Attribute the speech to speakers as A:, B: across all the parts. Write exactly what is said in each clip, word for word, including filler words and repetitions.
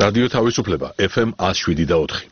A: რადიო თავისუფლება ეფ ემ one oh seven და four.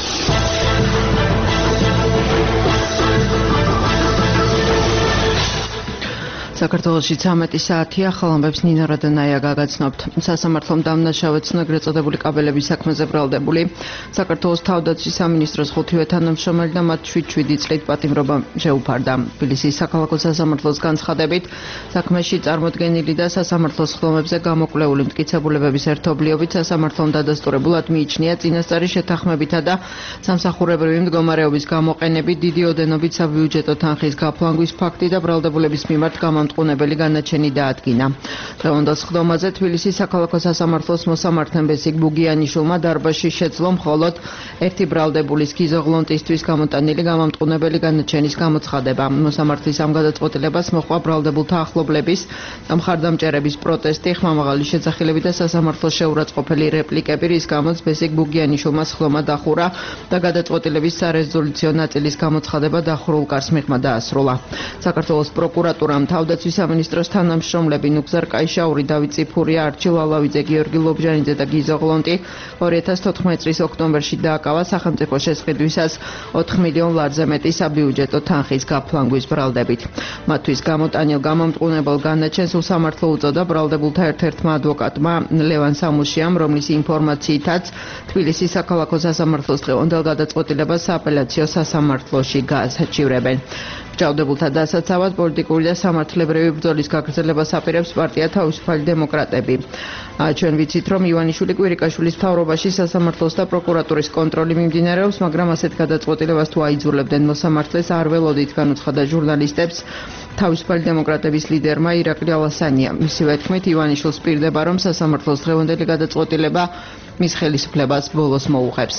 B: საქართველოში ცამეტი საათია, ხალხებს ნინო რადანაია გაგაცნობთ. სასამართლომ დამნაშავედ ეგრეთ წოდებული კაბელების საქმეზე ბრალდებული საქართველოს თავდაცვის სამინისტროს ხუთივე თანამშრომელი და მათ შვიდ წლით პატიმრობა შეუფარდა. თბილისის საქალაქო სასამართლოს განცხადებით, საქმეში წარმოდგენილი და სასამართლოს ხდომებზე გამოკვლეული მტკიცებულებების ერთობლიობით სასამართლომ დადასტურებულად მიიჩნია წინასწარი შეთანხმებითა და სამსახურებრივი მდგომარეობის გამოყენებით დიდი ოდენობით საბიუჯეტო თანხის გაფლანგვის ფაქტი და ბრალდებულების მიმართ გამამტყუნებელი განაჩენი დაადგინა. დღევანდელ ხდომაზე თბილისის საქალაქო სასამართლოს მოსამართლემ ბესიკ ბუგიანიშვილმა დარბაზში შეძლო მხოლოდ ერთი ბრალდებულის გიზოღლონტისთვის გამოტანილი გამამტყუნებელი განაჩენის გამოცხადება. მოსამართლის ამ გადაწყვეტილებას მოჰყვა ბრალდებულთა ახლობლების და მხარდამჭერების პროტესტი, ხმამაღალი შეძახილები და სასამართლოს შეურაცხყოფელი რეპლიკები, რის გამოც ბესიკ ბუგიანიშვილმა სხდომა დახურა და გადაწყვეტილების სარეზოლუციო ნაწილის გამოცხადება დახურულ კარს მიღმა დაასრულა. საქართველოს პროკურატურამ თავდაცვის სამინისტროს თანამშრომლები ნუგზარ კაიშაური, დავით წიფურია, არჩილ ალავიძე, გიორგი ლობჟანიძე და გიზო ღლონტი ორი ათას თოთხმეტი წლის ოქტომბერში დააკავა სახელმწიფო შესყიდვისას ოთხ მილიონ ლარზე მეტი საბიუჯეტო თანხის გაფლანგვის ბრალდებით. მათთვის გამოტანილ გამამტყუნებელ განაჩენს უსამართლო უწოდა ბრალდებულთა ერთ-ერთმა ადვოკატმა ლევან სამუშიამ, რომლის ინფორმაციითაც თბილისის საქალაქო სასამართლოს დღევანდელ გადაწყვეტილებას სააპელაციო სასამართლოში გაასაჩივრებენ. ჭავდებულთა დასაცავად პოლიტიკური და სამართლებრივი ბრძოლის გაგრძელებას აპირებს პარტია თავისუფალი დემოკრატები. ჩვენ ვიცით, რომ ივანიშვილი კვირიკაშვილის მთავრობაში სასამართლოს და პროკურატურის კონტროლი მიმდინარეობს, მაგრამ ასეთ გადაწყვეტილებას თუ აიძულებდნენ მოსამართლეს, არ ველოდით, განუცხადა ჟურნალისტებს თავისუფალი დემოკრატების ლიდერმა ირაკლი ალასანია. მისივე თქმით, ივანიშვილს პირდება, რომ სასამართლოს დღევანდელი გადაწყვეტილება მის ხელისუფლებას ბოლოს მოუღებს.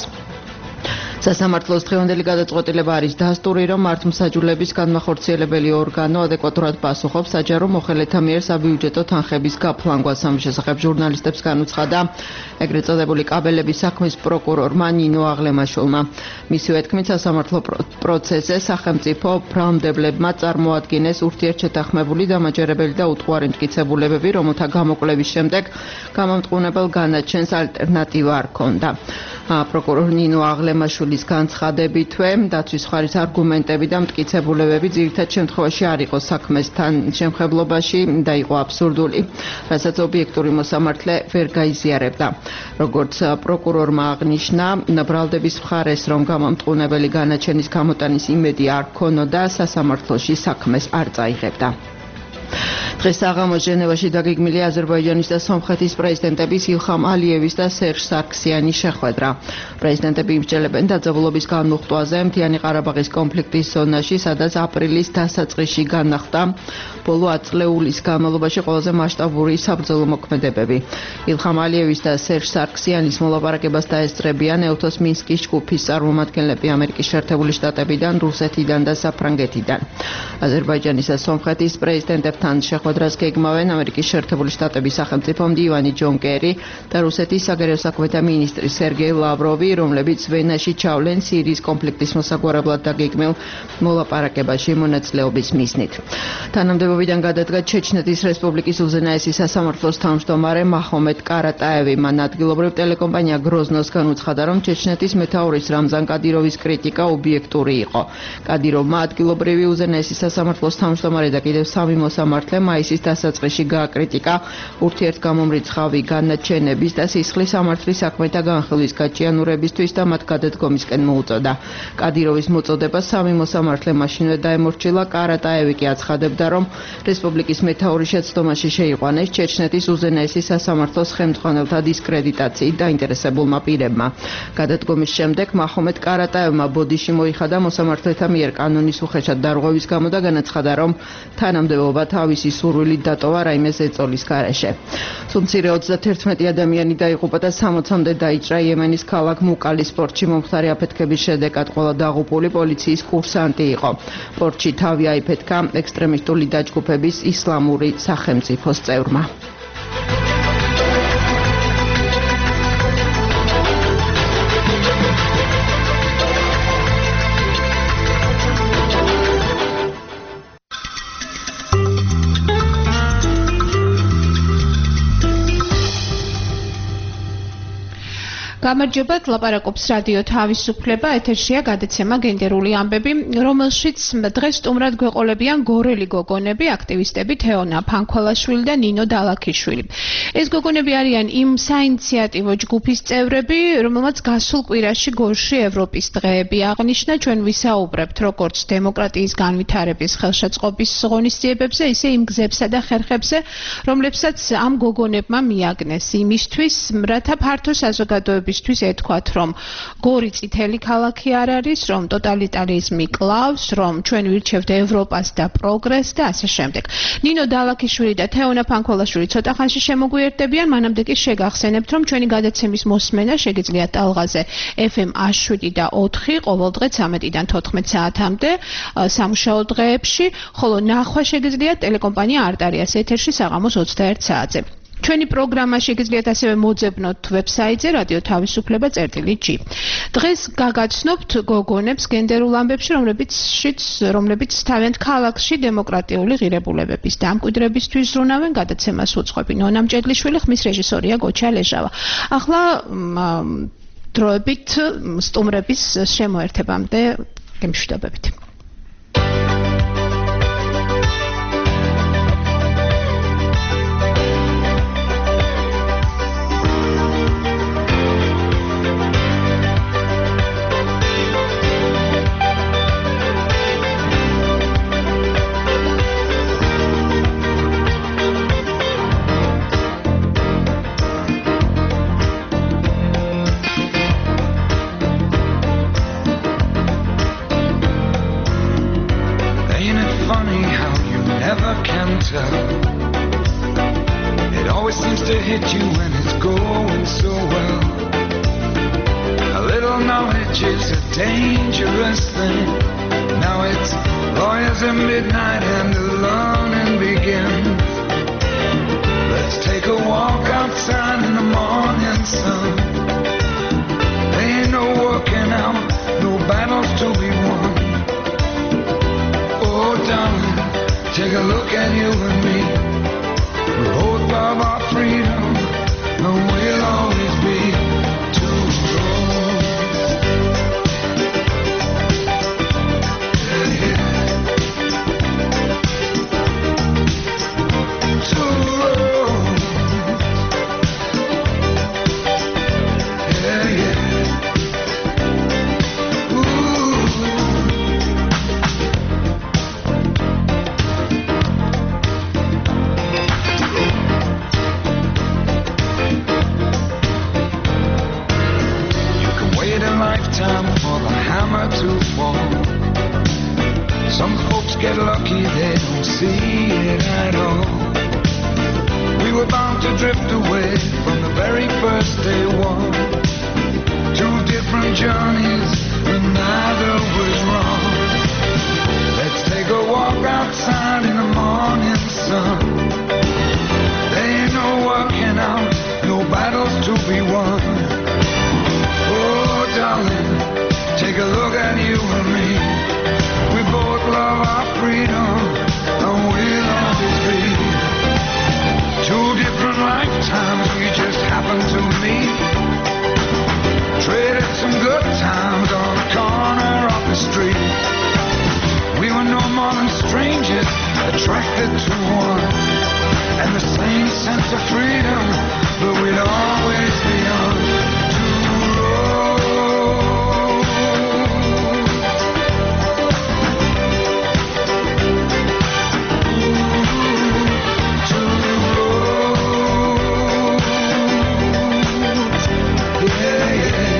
B: სასამართლოს დღევანდელი გადაწყვეტილება არის დასტური, რომ მართლმსაჯულების განმახორციელებელი ორგანო ადეკვატურად პასუხობს საჯარო მოხელეთა მიერ საბიუჯეტო თანხების გაფლანგვას. ამ შესახებ ჟურნალისტებს განუცხადა ეგრეთ წოდებული კაბელების საქმის პროკურორმა ნინო აღლემაშვილმა. მისივე თქმით, სასამართლო პროცესზე სახელმწიფო ბრალმდებლებმა წარმოადგინეს ურთიერთშეთანხმებული, დამაჯერებელი და უტყუარი მტკიცებულებები, რომელთა გამოკვლევის შემდეგ გამამტყუნებელ განაჩენს ალტერნატივა არ ჰქონდა. პროკურორ ნინო აღლემაშვილის განცხადებითვე დაცვის მხარის არგუმენტები და მტკიცებულებები ძირითად შემთხვევაში არ იყო საქმესთან შემხებლობაში და იყო აბსურდული, რასაც ობიექტური მოსამართლე ვერ გაიზიარებდა. როგორც პროკურორმა აღნიშნა, ბრალდების მხარეს, რომ გამამტყუნებელი განაჩენის გამოტანის იმედი არ ჰქონოდა, სასამართლოში საქმეს არ წაიღებდა. დღეს საღამოს ჟენევაში დაგეგმილი აზერბაიჯანის და სომხეთის პრეზიდენტების ილხამ ალიევის და სერჟ სარქსიანის შეხვედრა. პრეზიდენტები იბრძოლებენ დაძაბულობის განმუხტვაზე მთიანი ყარაბაღის კონფლიქტის ზონაში, სადაც აპრილის დასაწყისში განახლდა ბოლო ათ წლეულის განმავლობაში ყველაზე მასშტაბური საბრძოლო მოქმედებები. ილხამ ალიევის და სერჟ სარქსიანის მოლაპარაკებას დაესწრებიან ეუთოს მინსკის ჯგუფის წარმომადგენლები ამერიკის შეერთებული შტატებიდან, რუსეთიდან და საფრანგეთიდან. აზერბაიჯანის და სომხეთის პრეზიდენტებთან შეხვედრას გეგმავენ ამერიკის შეერთებული შტატების სახელმწიფო მდივანი ჯონ კერი და რუსეთის საგარეო საქმეთა მინისტრი სერგეი ლავროვი, რომლებიც ვენაში ჩავლენ სირიის კონფლიქტის მოსაგვარებლად დაგეგმილ მოლაპარაკებაში მონაწილეობის მიზნით. თანამდებობიდან გადადგა ჩეჩნეთის რესპუბლიკის უზენაესი სასამართლოს თავმჯდომარე მაჰომედ კარატაევი. მან ადგილობრივ ტელეკომპანია გროზნოს განუცხადა, რომ ჩეჩნეთის მეთაურის რამზან კადიროვის კრიტიკა ობიექტური იყო. კადიროვმა ადგილობრივი უზენაესი სასამართლოს თავმჯდომარე და კიდევ სამი მოსამართლე მაისის დასაწყისში გააკრიტიკა ურთიერთგამომრიცხავი განაჩენების და სისხლის სამართლის საქმეთა განხილვის გაჭიანურებისთვის და მათ გადადგომისკენ მოუწოდა. კადიროვის მოწოდება სამი მოსამართლე მაშინვე დაემორჩილა. კარატაევი კი აცხადებდა, რომ რესპუბლიკის მეთაური შეცდომაში შეიყვანეს ჩეჩნეთის უზენაესი სასამართლოს ხელმძღვანელთა დისკრედიტაციით დაინტერესებულმა პირებმა. გადადგომის შემდეგ მაჰომედ კარატაევმა ბოდიში მოიხადა მოსამართლეთა მიერ კანონის უხეშად დარღვევის გამო და განაცხადა, რომ თანამდებობა თავისი სურვილით დატოვა რაიმე ზეწოლის გარეშე. სულ ოცდაათერთმეტი ადამიანი დაიღუპა და სამოცამდე დაიჭრა იემენის ქალაქ მუკალის პორტში მომხდარი აფეთქების შედეგად. ყველა დაღუპული პოლიციის კურსანტი იყო. პორტში თავი აიფეთქა ექსტრემისტული დაჯგუფების ისლამური სახელმწიფოს წევრმა.
C: გამარჯობა, ლაპარაკობს რადიო თავისუფლება, ეთერშია გადაცემა გენდერული ამბები, რომელშიც დღეს სტუმრად გვეყოლებიან გორელი გოგონები, აქტივისტები თეონა ფანქველაშვილი და ნინო დალაქიშვილი. ეს გოგონები არიან იმ საინიციატივო ჯგუფის წევრები, რომელმაც გასულ კვირაში გორში ევროპის დღეები აღნიშნა. ჩვენ ვისაუბრებთ როგორც დემოკრატიის განვითარების ხელშეწყობის ღონისძიებებზე, ისე იმ გზებსა და ხერხებზე, რომლებსაც ამ გოგონებმა მიაგნეს იმისთვის, რათა ფართო საზოგადოების თვის ეთქვათ, რომ გორი წითელი ქალაქი არ არის, რომ ტოტალიტარიზმი კლავს, რომ ჩვენ ვირჩევთ ევროპას და პროგრესს და ასე შემდეგ. ნინო დალაქიშვილი და თეონა ფანქველაშვილი ცოტა ხანში შემოგვიერთდებიან, მანამდე კი შეგახსენებთ, რომ ჩვენი გადაცემის მოსმენა შეგიძლიათ ტალღაზე ეფ ემ შვიდი და ოთხი ყოველდღე ცამეტიდან თოთხმეტ საათამდე სამუშაო დღეებში, ხოლო ნახვა შეგიძლიათ ტელეკომპანია არტარიას ეთერში საღამოს ოცდაერთ საათზე. ჩვენი პროგრამა შეგიძლიათ ასევე მოძებნოთ ვებსაიტზე რადიო თავისუფლება წერტილი ჯი. დღეს გაგაცნობთ გოგონებს გენდერულ ამბებში, რომლებიც რომლებიც თავიანთ ქალაქში დემოკრატიული ღირებულებების დამკვიდრებისთვის ზრუნავენ. გადაცემას უძღვები ნონა მჭედლიშვილი, ხმის რეჟისორია გოჩა ლეჟავა. ახლა დროებით სტუმრების შემოერთებამდე გემშვიდობებით.
D: It always seems to hit you when it's going so well. A little knowledge is a dangerous thing. Now it's lawyers at midnight and the learning begins. Let's take a walk outside in the morning sun. There ain't no working out, no battles to be won. Oh darling, take a look at you and me. We both love our freedom, and we'll always be two roads. Yeah, yeah. Two roads. Yeah, yeah. For the hammer to fall. Some folks get lucky, they don't see it at all. We were bound to drift away from the very first day one. Two different journeys, and neither was wrong. Let's take a walk outside in the morning sun. There ain't no working out, no battles to be won. Oh darling, take a look at you and me. We both love our freedom, and we'll always be two different lifetimes. We just happen to meet. Traded some good times on the corner of the street. We were no more than strangers, attracted to one, and the same sense of freedom, but we'd always be on two roads. Two roads. Yeah, yeah.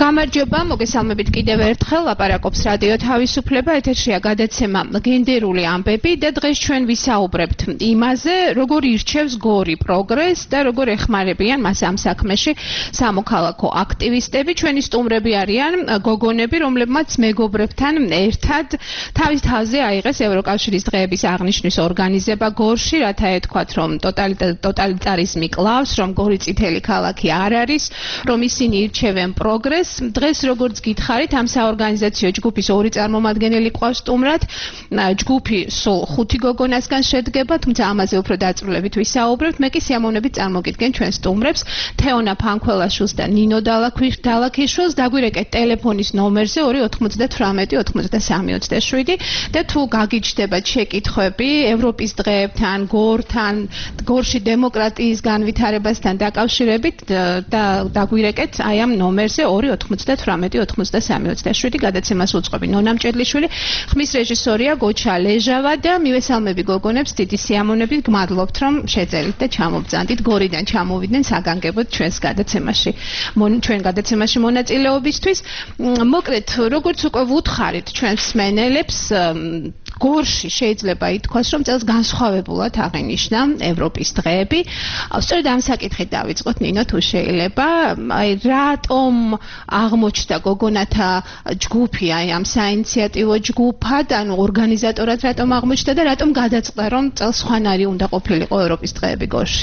C: გამარჯობა, მოგესალმებით კიდევ ერთხელ, ლაპარაკობს რადიო თავისუფლება, ეთერშია გადაცემა გენდერული ამბები და დღეს ჩვენ ვისაუბრებთ იმაზე, როგორ ირჩევს გორი პროგრესს და როგორ ეხმარებიან მას ამ საქმეში სამოქალაქო აქტივისტები. ჩვენი სტუმრები არიან გოგონები, რომლებმაც მეგობრებთან ერთად თავის თავზე აიღეს ევროკავშირის დღეების აღნიშვნის ორგანიზება გორში, რათა ეთქვათ, რომ ტოტალიტარიზმი კლავს, რომ გორი წითელი ქალაქი არ არის, რომ ისინი ირჩევენ პროგრესს. დღეს როგორც გითხარით, ამ საორგანიზაციო ჯგუფის ორი წარმომადგენელი ყავს სტუმრად. ჯგუფი სულ ხუთი გოგონასგან შედგება, თუმცა ამაზე უფრო დაწვრილებით ვისაუბრებთ. მე კი სიამოვნებით წარმოგიდგენ ჩვენ სტუმრებს, თეონა ფანქველაშვილს და ნინო დალაქიშვილს. დაგვირეკეთ ტელეფონის ნომერზე ორი ოთხმოცდათვრამეტი ოცდასამი ოცდაშვიდი და თუ გაგიჩნდებათ შეკითხვები ევროპის დღეებთან, გორთან, გორში დემოკრატიის განვითარებასთან დაკავშირებით და დაგვირეკეთ აი ამ ნომერზე ორი ოთხმოცდათვრამეტი ოცდასამი ოცდაშვიდი. გადაცემას უწყობი ნონა მჭედლიშვილი, ხმის რეჟისორია გოჩა ლეჟავა და მივესალმები გოგონებს დიდი სიამოვნებით. გმადლობთ, რომ შეძელით და ჩამობძანდით, გორიდან ჩამოვიდნენ საგანგებოდ ჩვენს გადაცემაში. ჩვენ გადაცემაში მონაწილეობისთვის. მოკლედ, როგორც უკვე ვუთხარით ჩვენს მსმენელებს, გორში შეიძლება ითქვას, რომ წელს განსხვავებულად აღინიშნა ევროპის დღეები. სწორედ ამ საკითხით დავიწყოთ, ნინო, თუ შეიძლება, აი რატომ აღმოჩნდა გოგონათა ჯგუფი აი ამ საინიციატივო ჯგუფად, ანუ ორგანიზატორად რატომ აღმოჩნდა და რატომ გადაწყდა, რომ წელს სხვანაირი უნდა ყოფილიყო ევროპის დღეები გორში?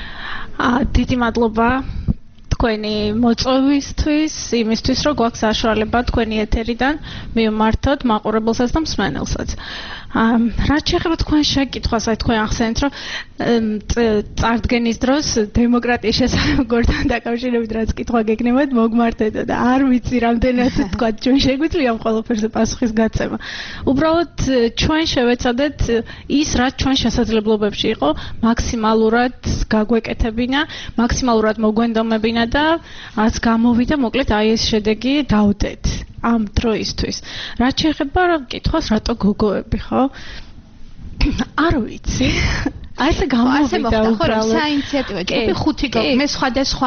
E: დიდი მადლობა თქვენი მოწვევისთვის, იმისთვის, რომ გვაქვს საშუალება თქვენი ეთერიდან მივმართოთ მაყურებელსაც და მსმენელსაც. რაც შეეხება თქვენ შეკითხვას, აი თქვენ ახსენეთ, რომ წარდგენის დროს დემოკრატიის შესახებ გორთან დაკავშირებით რაც კითხვა გეკნებათ, მოგმართეთ და არ ვიცი რამდენად თქვა ჩვენ შეგვიძლია ამ ყველაფერზე პასუხის გაცემა. უბრალოდ ჩვენ შევეცადეთ ის, რაც ჩვენ შესაძლებლობებში იყო, მაქსიმალურად გაგვეკეთებინა, მაქსიმალურად მოგვენდომებინა და რაც გამოვიდა, მოკლედ აი ეს შედეგი დავდეთ ამ დროისთვის. რაც შეეხება კითხვას, რატო გოგოები, ხო? არ ვიცი. აი ეს გამოვიდა უბრალოდ
C: საინიციატივო ჯგუფი ხუთი გოგო, მე სხვადასხვა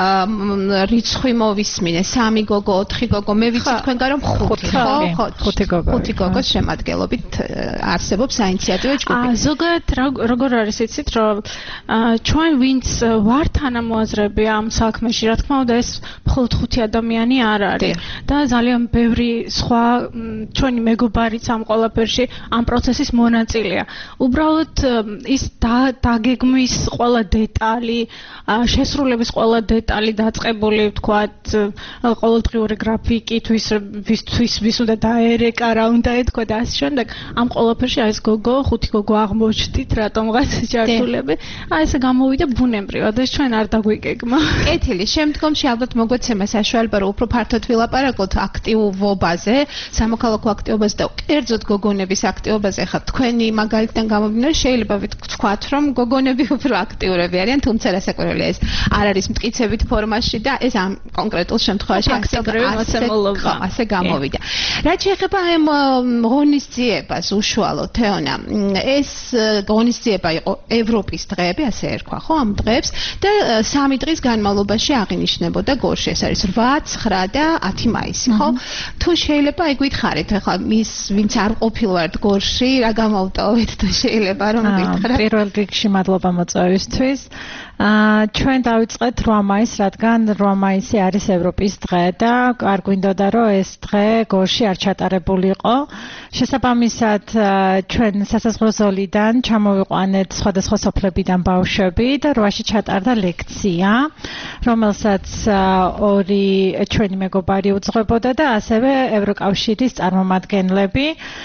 C: რიცხვი მოვისმინე, სამი გოგო, ოთხი გოგო, მე ვიცი თქვენგან რომ ხუთი, ხო?
E: ხუთი გოგო.
C: ხუთი გოგოს შემადგენლობით არსებობს საინიციატივო ჯგუფი.
E: ზოგადად როგორ არის იცით, რომ ჩვენ ვინც ვართ თანამოაზრეები ამ საქმეში, რა თქმა უნდა, ეს მხოლოდ ხუთი ადამიანი არ არის და ძალიან ბევრი სხვა ჩვენი მეგობარიც ამ ყველაფერში ამ პროცესის მონაწილეა. უბრალოდ ის დაგეგმვის ყველა დეტალი, შესრულების ყველა დეტალი დაწყებული, ვთქვათ, ყოველდღიური გრაფიკი, თვის ვის უნდა დაერეკა, რა უნდა ეთქვა და ასე შემდეგ. ამ ყველაფერში აი ეს გოგო, ხუთი გოგო აღმოჩნდით, რატომღაც ჯართულები. აი ესე გამოვიდა ბუნებრივად, ეს ჩვენ არ დაგვიგეგმა.
C: კეთილი, შემდგომში ალბათ მოგვეცემა საშუალება, რომ უფრო ფართოდ ვილაპარაკოთ აქტივობაზე, სამოქალაქო აქტივობაზე და კერძოდ გოგონების აქტივობაზე. ხა თქვენი მაგალითთან გამომდინარე შეიძლება ვთქვათ, რომ გოგონები უფრო აქტიურები არიან, თუმცა რასაკვირველია ეს არ არის მტკიცებით ფორმაში და ეს ამ კონკრეტულ შემთხვევაში
E: აქტიურობა
C: ასე გამოვიდა. რაც შეეხება ამ ღონისძიებას უშუალოდ, თეონა, ეს ღონისძიება იყო ევროპის დღეები, ასე ერქვა, ხო, ამ დღეებს და სამი დღის განმავლობაში აღინიშნებოდა გორში. ეს არის რვა, ცხრა და ათი მაისი, ხო? თუ შეიძლება აი გითხარით, ახლა მის ვინც არ ყოფილვართ გორში, რა გამოვტოვეთ თუ შეიძლება რომ გითხრათ?
E: პირველ რიგში მადლობა მოწვევისთვის. ჩვენ დავიწყეთ რვა მაისს, რადგან რვა მაისი არის ევროპის დღე და არ გვინდოდა რომ ეს დღე გორში არ ჩატარებულიყო. შესაბამისად, ჩვენ სასაზღვრო ზოლიდან ჩამოვიყვანეთ სხვადასხვა სოფლებიდან ბავშვები და რვაში ჩატარდა ლექცია, რომელსაც ორი ჩვენი მეგობარი უძღვებოდა და ასევე ევროკავშირის წარმომადგენლები,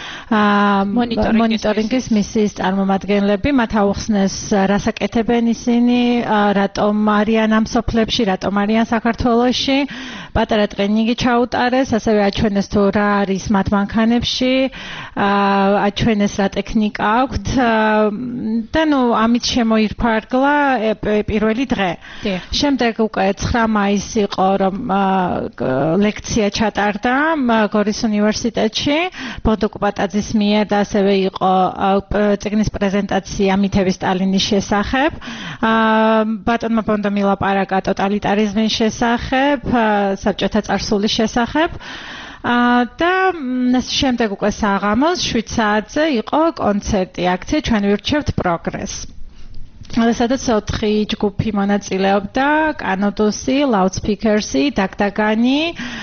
E: მონიტორინგის მისიის წარმომადგენლები, მათ აუხსნეს რასაკეთებენ ისინი, რატომ არიან ამ სოფლებში, რატომ არიან საქართველოში. პატარა ტრენინგი ჩაუტარეს, ასევე აჩვენეს თუ რა არის მათ მანქანებში, აჩვენეს რა ტექნიკა აქვთ და ნუ ამით შემოიფარგლა პირველი დღე. შემდეგ უკვე ცხრა მაისი იყო, რომ ლექცია ჩატარდა გორის უნივერსიტეტში, ბოდო კუპატაძის მიერ და ასევე იყო წიგნის პრეზენტაცია მითების სტალინის შესახებ.
F: ბატონმა ბონდომ ილაპარაკა ტოტალიტარიზმის შესახებ, საბჭოთა წარსულის შესახებ. და შემდეგ უკვე საღამოს შვიდ საათზე იყო კონცერტი, აქცია ჩვენ ვირჩევთ პროგრესს. სადაც ოთხი ჯგუფი მონაწილეობდა, კანოდოსი, ლაუდსპიკერსი, დაგდაგანი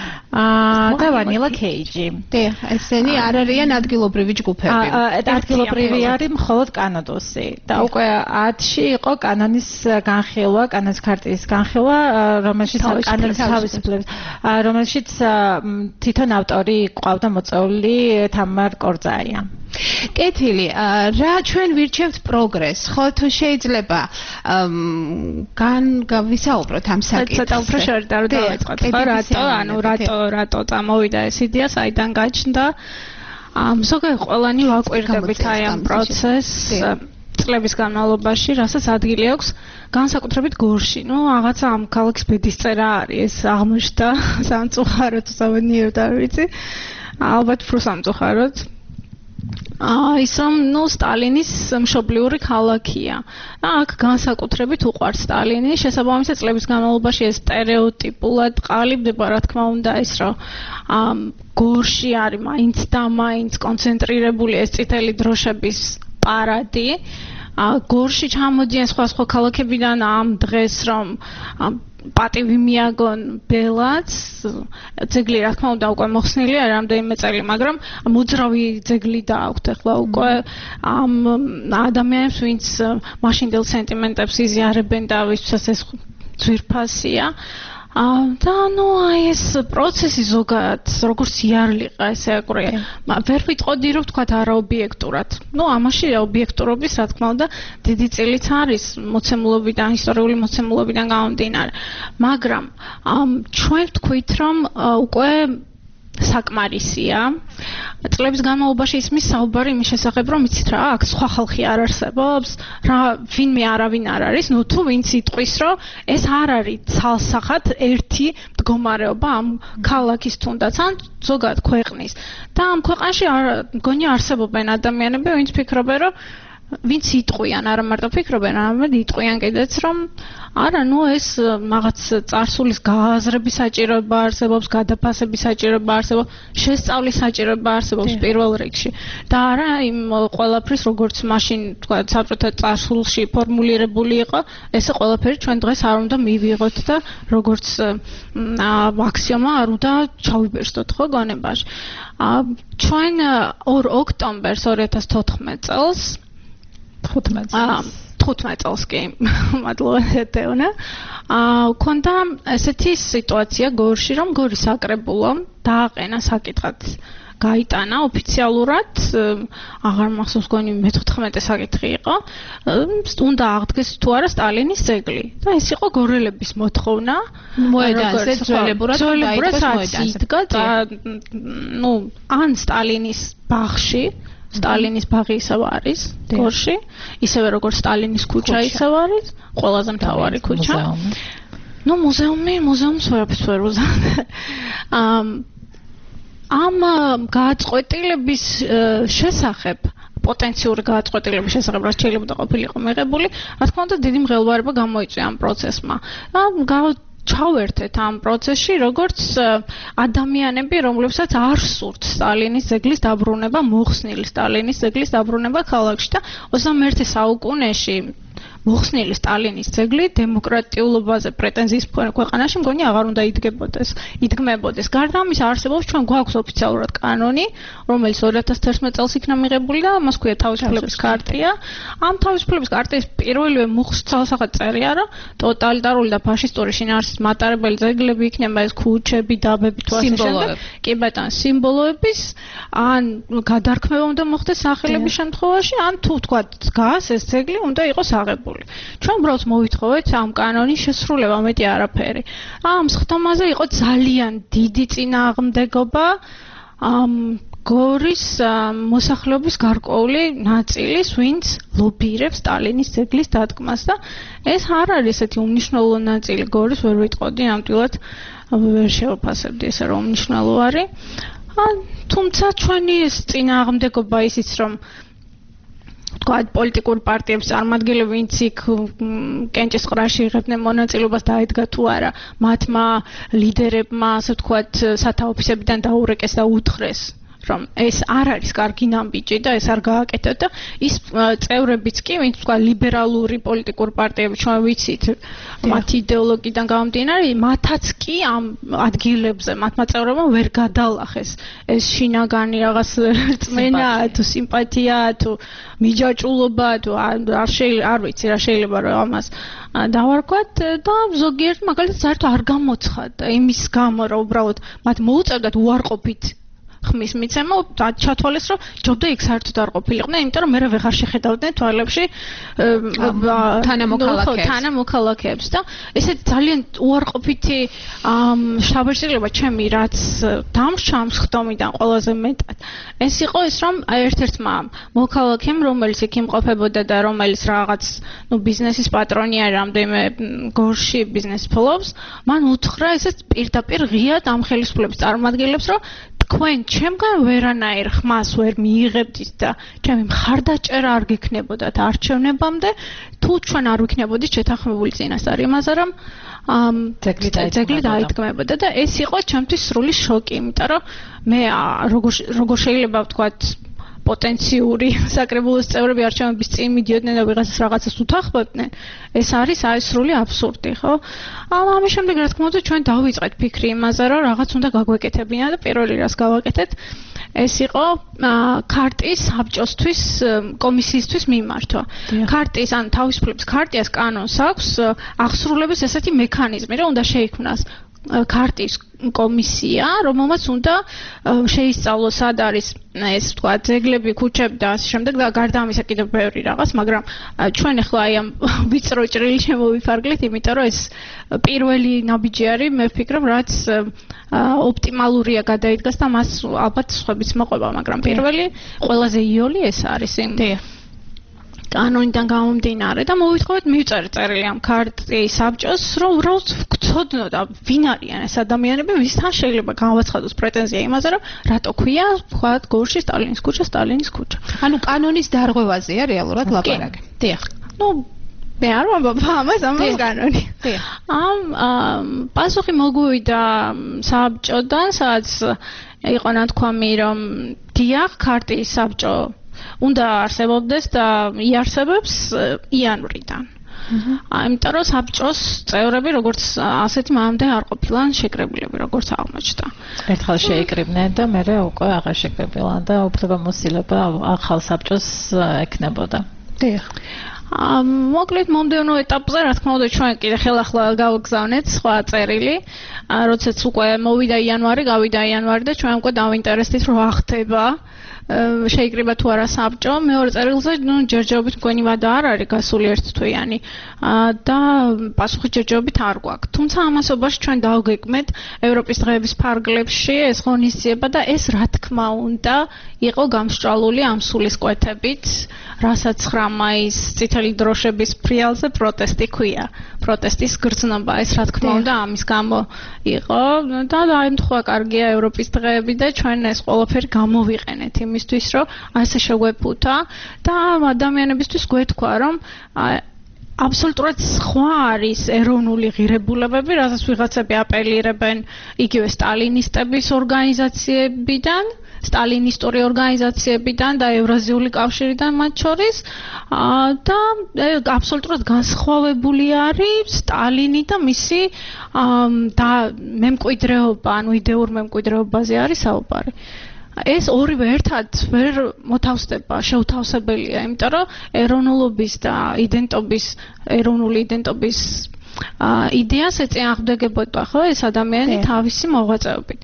F: და ვანილა კეიჯი.
C: დიახ, ესენი არ არიან ადგილობრივი ჯგუფები.
F: ადგილობრივი არის მხოლოდ კანოდოსი. და უკვე ათში იყო კანონის განხილვა, კანონის ქარტიის განხილვა, რომელშიც კანონის თავისუფლების, რომელშიც თვითონ ავტორი ყავდა მოწვეული თამარ კორძაია.
C: კეთილი, რა ჩვენ ვირჩევთ პროგრესს, ხო თუ შეიძლება გან გავისაუბროთ ამ საკითხზე.
E: ცოტა უფრო შორდა რომ დავიწყოთ, ხო რატო, ანუ რატო, რატო წამოვიდა ეს იდეა, საიდან გაჩნდა? ზოგადად ყველანი ვაკვირდებით აი ამ პროცესს წლების განმავლობაში, რასაც ადგილი აქვს განსაკუთრებით გორში. ნუ რაღაცა ამ ქალაქის ბედისწერა არის, ეს აღმოჩნდა სამწუხაროდ, სამნიეროდ არ ვიცი. ალბათ უფრო სამწუხაროდ. ის რომ ნუ სტალინის მშობლიური ქალაქია. აქ განსაკუთრებით უყვარს სტალინი, შესაბამისად წლების განმავლობაში ეს სტერეოტიპულად ყალიბდება, რა თქმა უნდა, ის რომ გორში არის მაინც და მაინც კონცენტრირებული ეს წითელი დროშების პარადი. გორში ჩამოდიან სხვა სხვა ქალაქებიდან ამ დღეს რომ პატივი მიაგონ ბელაც, ძეგლი რა თქმა უნდა უკვე მოხსნილია რამდენიმე წელი, მაგრამ მოძრავი ძეგლი დააქვთ ახლა უკვე ამ ადამიანებს, ვინც მაშინდელ სენტიმენტებს იზიარებენ და ვისაც ეს ძვირფასია. და ნუ აი ეს პროცესი ზოგადად როგორც იარლიყა ესე აკვრია. ვერ ვიტყოდი რომ თქვა არაობიექტურად. ნუ ამაში ობიექტურობის რა თქმა უნდა დიდი წილიც არის მოცემულობიდან, ისტორიული მოცემულობიდან გამომდინარე. მაგრამ ჩვენ ვთქვით რომ უკვე საკმარისია. წლების განმავლობაში ისმის საუბარი იმის შესახებ, რომ იცით რა, აქ სხვა ხალხი არ არსებობს, რა ვინმე არავინ არ არის, ნუ თუ ვინც იტყვის, რომ ეს არ არის ცალსახად ერთი მდგომარეობა ამ ქალაქის თუნდაც ან ზოგადად ქვეყნის. და ამ ქვეყანში მგონი არსებობენ ადამიანები, ვინც ფიქრობენ, რომ ვინც იტყვიან, არა მარტო ფიქრობენ, არამედ იტყვიან კიდეც, რომ არა, ნუ ეს რაღაც წარსულის გააზრების საჭიროება არსებობს, გადაფასების საჭიროება არსებობს, შესწავლის საჭიროება არსებობს პირველ რიგში. და არა იმ ყველაფრის, როგორც მაშინ, თქვა, საბჭოთა წარსულში ფორმულირებული იყო, ესე ყველაფერი ჩვენ დღეს არ უნდა მივიღოთ და როგორც აქსიომა არ უნდა ჩავიბეჭდოთ ხო გონებაში. ჩვენ ორ ოქტომბერს ორი ათას თოთხმეტ წელს თხუთმეტ წელს კი, მადლობა თეონა. ქონდა ესეთი სიტუაცია გორში, რომ გორის საკრებულო დააყენა საკითხად გაიტანა ოფიციალურად, აღარ მახსოვს გონი მეთოთხმეტე საკითხი იყო, უნდა აღდგეს თუ არა სტალინის ძეგლი. და ეს იყო გორელების მოთხოვნა.
C: მოედანზე ძველებურად
E: იდგა და ნუ ან სტალინის ბაღში სტალინის ბაღი ისევ არის გორში, ისევე როგორც სტალინის ქუჩა ისევ არის, ყველაზე მთავარი ქუჩა. ნუ მუზეუმი, მუზეუმს ვერაფერს ვერ უზამთრ. ამ გააწყვეტილების შესახებ, პოტენციური გააწყვეტილების შესახებ, რაც შეიძლება ყოფილიყო მიღებული, რა თქმა უნდა დიდი მღელვარება გამოიწვია ამ პროცესმა. ჩავერთეთ ამ პროცესში როგორც ადამიანები, რომლებსაც არ სურთ სტალინის ძეგლის დაბრუნება, მოხსნილი სტალინის ძეგლის დაბრუნება ქალაქში და ოცდამეერთე საუკუნეში მოხსნილი სტალინის ძეგლი დემოკრატიულობაზე პრეტენზიის ქვეყანაში მგონი აღარ უნდა იდგებოდეს, იდგმებოდეს. გარდა ამისა არსებობს ჩვენ გვაქვს ოფიციალურად კანონი, რომელიც ორი ათას თერთმეტ წელს იქნა მიღებული და მას ქვია თავისუფლების ქარტია. ამ თავისუფლების ქარტიის პირველივე მუხსნელსახად წერია, რომ ტოტალიტარული და ფაშისტური შინაარსის მატარებელი ძეგლები იქნება ეს ქუჩები, დაბები თუ ასე შემდეგ. კი ბატონო, სიმბოლოების ან გადარქმევა უნდა მოხდეს სახელების შემთხვევაში, ან თუ თქვა დგას ეს ძეგლი უნდა იყოს აღებული. ჩვენ უბრალოდ მოვითხოვეთ ამ კანონის შესრულება, მეტი არაფერი. ამ სხდომაზე იყო ძალიან დიდი წინააღმდეგობა ამ გორის მოსახლეობის გარკვეული ნაწილის, ვინც ლობირებს სტალინის ძეგლის დადგმას და ეს არ არის ესეთი უმნიშვნელო ნაწილი გორის, ვერ ვიტყოდი, ნამდვილად ვერ შევაფასებდი ესე რომ უმნიშვნელო არის. თუმცა ჩვენი ეს წინააღმდეგობა ისიც რომ თქვათ პოლიტიკურ პარტიებს წარმომადგენლები ვინც იქ კენჭის ყრაში იღებდნენ მონაწილეობას დაედგა თუ არა მათმა ლიდერებმა ასე ვთქვათ სათავო ოფისებიდან დაურეკეს და უთხრეს რომ ეს არ არის კარგი ნამბიჯი და ეს არ გააკეთოთ და ის წევრებიც კი ვინც თქვა ლიბერალური პოლიტიკურ პარტიები ჩვენ ვიცით მათი იდეოლოგიიდან გამომდინარე მათაც კი ამ ადგილებზე მათმა წევრებმა ვერ გადალახეს ეს შინაგანი რაღაც რწმენა თუ სიმპათია თუ მიჯაჭულობა თუ არ შეიძლება არ ვიცი რა შეიძლება რომ ამას დავარქვათ და ზოგიერთ მაგალითად საერთოდ არ გამოცხადდა იმის გამო რომ უბრალოდ მათ მოუწევდათ უარყოფით ხმის მიცემა ჩათვალეს რომ ჯობდა იქ საერთოდ არ ყოფილიყვნენ იმიტომ რომ მე ვეღარ შეხედავდნენ თვალებში
C: თანამოქალაქეებს
E: თანამოქალაქეებს და ესეთ ძალიან უარყოფითი შთაბეჭდილება ჩემი რაც დამრჩა ამ ხდომიდან ყველაზე მეტად ეს იყო ის რომ ერთ-ერთმა მოქალაქემ რომელიც იქ იმყოფებოდა და რომელიც რაღაც ნუ ბიზნესის პატრონია რამდენიმე გორში ბიზნეს ფლობს მან უთხრა ესეთ პირდაპირ ღიად ამ ხელისუფლების წარმომადგენლებს რომ თქვენ ჩემგან ვერანაირ ხმას ვერ მიიღებდით და ჩემი მხარდაჭერა არ გექნებოდათ არჩევნებამდე თუ ჩვენ არ ვიქნებოდით შეთანხმებული წინასწარ იმაზე რომ ძეგლი დაიდგმებოდა და ეს იყო ჩემთვის სრული შოკი იმიტომ რომ მე როგორ როგორ შეიძლება ვთქვათ პოტენციური საკრებულოს წევრები არჩევნების წინ მიდიოდნენ და ვიღაცას რაღაცას უთანხმებდნენ ეს არის აი სრული აბსურდი ხო ამის შემდეგ რა თქმა უნდა ჩვენ დავიწყეთ ფიქრი იმაზე რომ რაღაც უნდა გაგვეკეთებინა და პირველი რას გავაკეთეთ ეს იყო ქარტის საბჭოსთვის კომისიისთვის მიმართვა ქარტის ან თავისუფლების ქარტიას კანონს აქვს აღსრულების ესეთი მექანიზმი რომ უნდა შეიქმნას ქარტის კომისია, რომელმაც უნდა შეისწავლოს სად არის ეს თქვა ძეგლები, ქუჩები და ასე შემდეგ და გარდა ამისა კიდევ ბევრი რაღაც, მაგრამ ჩვენ ახლა აი ამ ვიწრო ჭრილი შემოვიფარგლეთ, იმიტომ რომ ეს პირველი ნაბიჯი არის, მე ვფიქრობ, რაც ოპტიმალურია გადაიდგას და მას ალბათ სხვაებიც მოყვება, მაგრამ პირველი ყველაზე იოლი ეს არის იმ კანონიდან გამომდინარე და მოვითხოვეთ მივწერეთ წერილი ამ ქარტის საბჭოს, რომ უბრალოდ ვგცოდნოდა ვინ არიან ეს ადამიანები, ვისთან შეიძლება განვაცხადოს პრეტენზია იმაზე, რომ რატო ქვია, ვთქვათ, გორში სტალინის ქუჩა, სტალინის ქუჩა.
C: ანუ კანონის დარღვევაზეა რეალურად ლაპარაკი.
E: დიახ. ნუ მე არ ვამბობ ამას, ამას კანონი. დიახ. ამ პასუხი მოგვივიდა საბჭოდან, სადაც იყო ნათქვამი, რომ დიახ, ქარტის საბჭო უნდა არსებობდეს და იარსებებს იანვრიდან. იმიტომ რომ საბჭოს წევრები როგორც ასეთი მანამდე არ ყოფილან შეკრებილები, როგორც აღმოჩნდა.
F: ერთხელ შეიკრიბნენ და მერე უკვე აღარ შეკრებილან და უფლებამოსილება ახალ საბჭოს ექნებოდა.
E: დიახ. მოკლედ მომდევნო ეტაპზე რა თქმა უნდა ჩვენ კიდე ხელახლა გავგზავნეთ სხვა წერილი, როდესაც უკვე მოვიდა იანვარი, გავიდა იანვარი და ჩვენ უკვე დავინტერესდით რა ხდება. შეიკრიბა თუ არა საბჭო, მეორე წერილზე ნუ ჯერჯერობით მგონი ვადა არ არის გასული ერთთვიანი და პასუხი ჯერჯერობით არ გვაქვს. თუმცა ამასობაში ჩვენ დავგეგმეთ ევროპის დღეების ფარგლებში ეს ღონისძიება და ეს რა თქმა უნდა იყო გამსჭვალული ამ სულისკვეთებით, რასაც ცხრა მაისს წითელი დროშების ფრიალზე პროტესტი ქვია. პროტესტის გრძნობა ეს რა თქმა უნდა ამის გამო იყო და დაემთხვა კარგია ევროპის დღეები და ჩვენ ეს ყველაფერი გამოვიყენეთ იმისთვის რომ ასე შეგვეფუთა და ადამიანებისთვის გვეთქვა რომ აბსოლუტურად სხვა არის ეროვნული ღირებულებები, რასაც ვიღაცები აპელირებენ იგივე სტალინისტების ორგანიზაციებიდან, სტალინისტური ორგანიზაციებიდან და ევრაზიული კავშირიდან მათ შორის და აბსოლუტურად განსხვავებული არის სტალინი და მისი და მემკვიდრეობა, ანუ იდეურ მემკვიდრეობაზე არის საუბარი. ეს ორივე ერთად ვერ მოთავსდება, შეუთავსებელია, იმიტომ რომ ეროვნულობის და იდენტობის, ეროვნული იდენტობის იდეას ეწინააღმდეგებოდა ხო ეს ადამიანი თავისი მოღვაწეობით.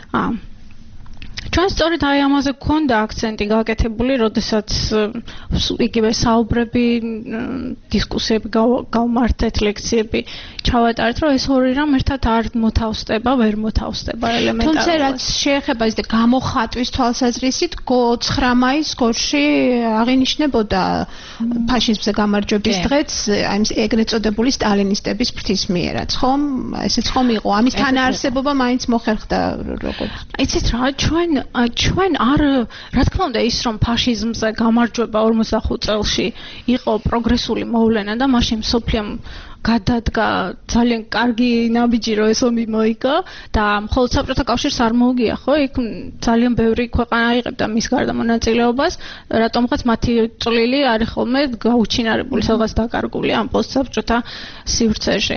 E: ჩვენ სწორედ აი ამაზე გქონდა აქცენტი გაკეთებული, როდესაც იგივე საუბრები, დისკუსიები გავმართეთ, ლექციები ჩავატარეთ, რომ ეს ორი რამ ერთად არ მოთავსდება, ვერ მოთავსდება ელემენტარულად.
C: თუმცა რაც შეეხება ის და გამოხატვის თვალსაზრისით, ცხრა მაისს გორში აღინიშნებოდა ფაშიზმზე გამარჯვების დღეც, აი ეს ეგრეთ წოდებული სტალინისტების ფრთისმიერად, ხომ? ესეც ხომ იყო? ამის თანაარსებობა მაინც მოხერხდა როგორც.
E: იცით რა, ჩვენ ჩვენ არ რა თქმა უნდა ის რომ ფაშიზმზე გამარჯვება ორმოცდახუთ წელში იყო პროგრესული მოვლენა და მაშინ სოფლიამ გადადგა ძალიან კარგი ნაბიჯი რომ ეს ომი მოიგო და მხოლოდ საბჭოთა კავშირს არ მოუგია ხო იქ ძალიან ბევრი ქვეყანა აიღებდა მის გარდა მონაწილეობას რატომღაც მათი წვლილი არის ხოლმე გაუჩინარებული სადღაც დაკარგული ამ პოსტსაბჭოთა სივრცეში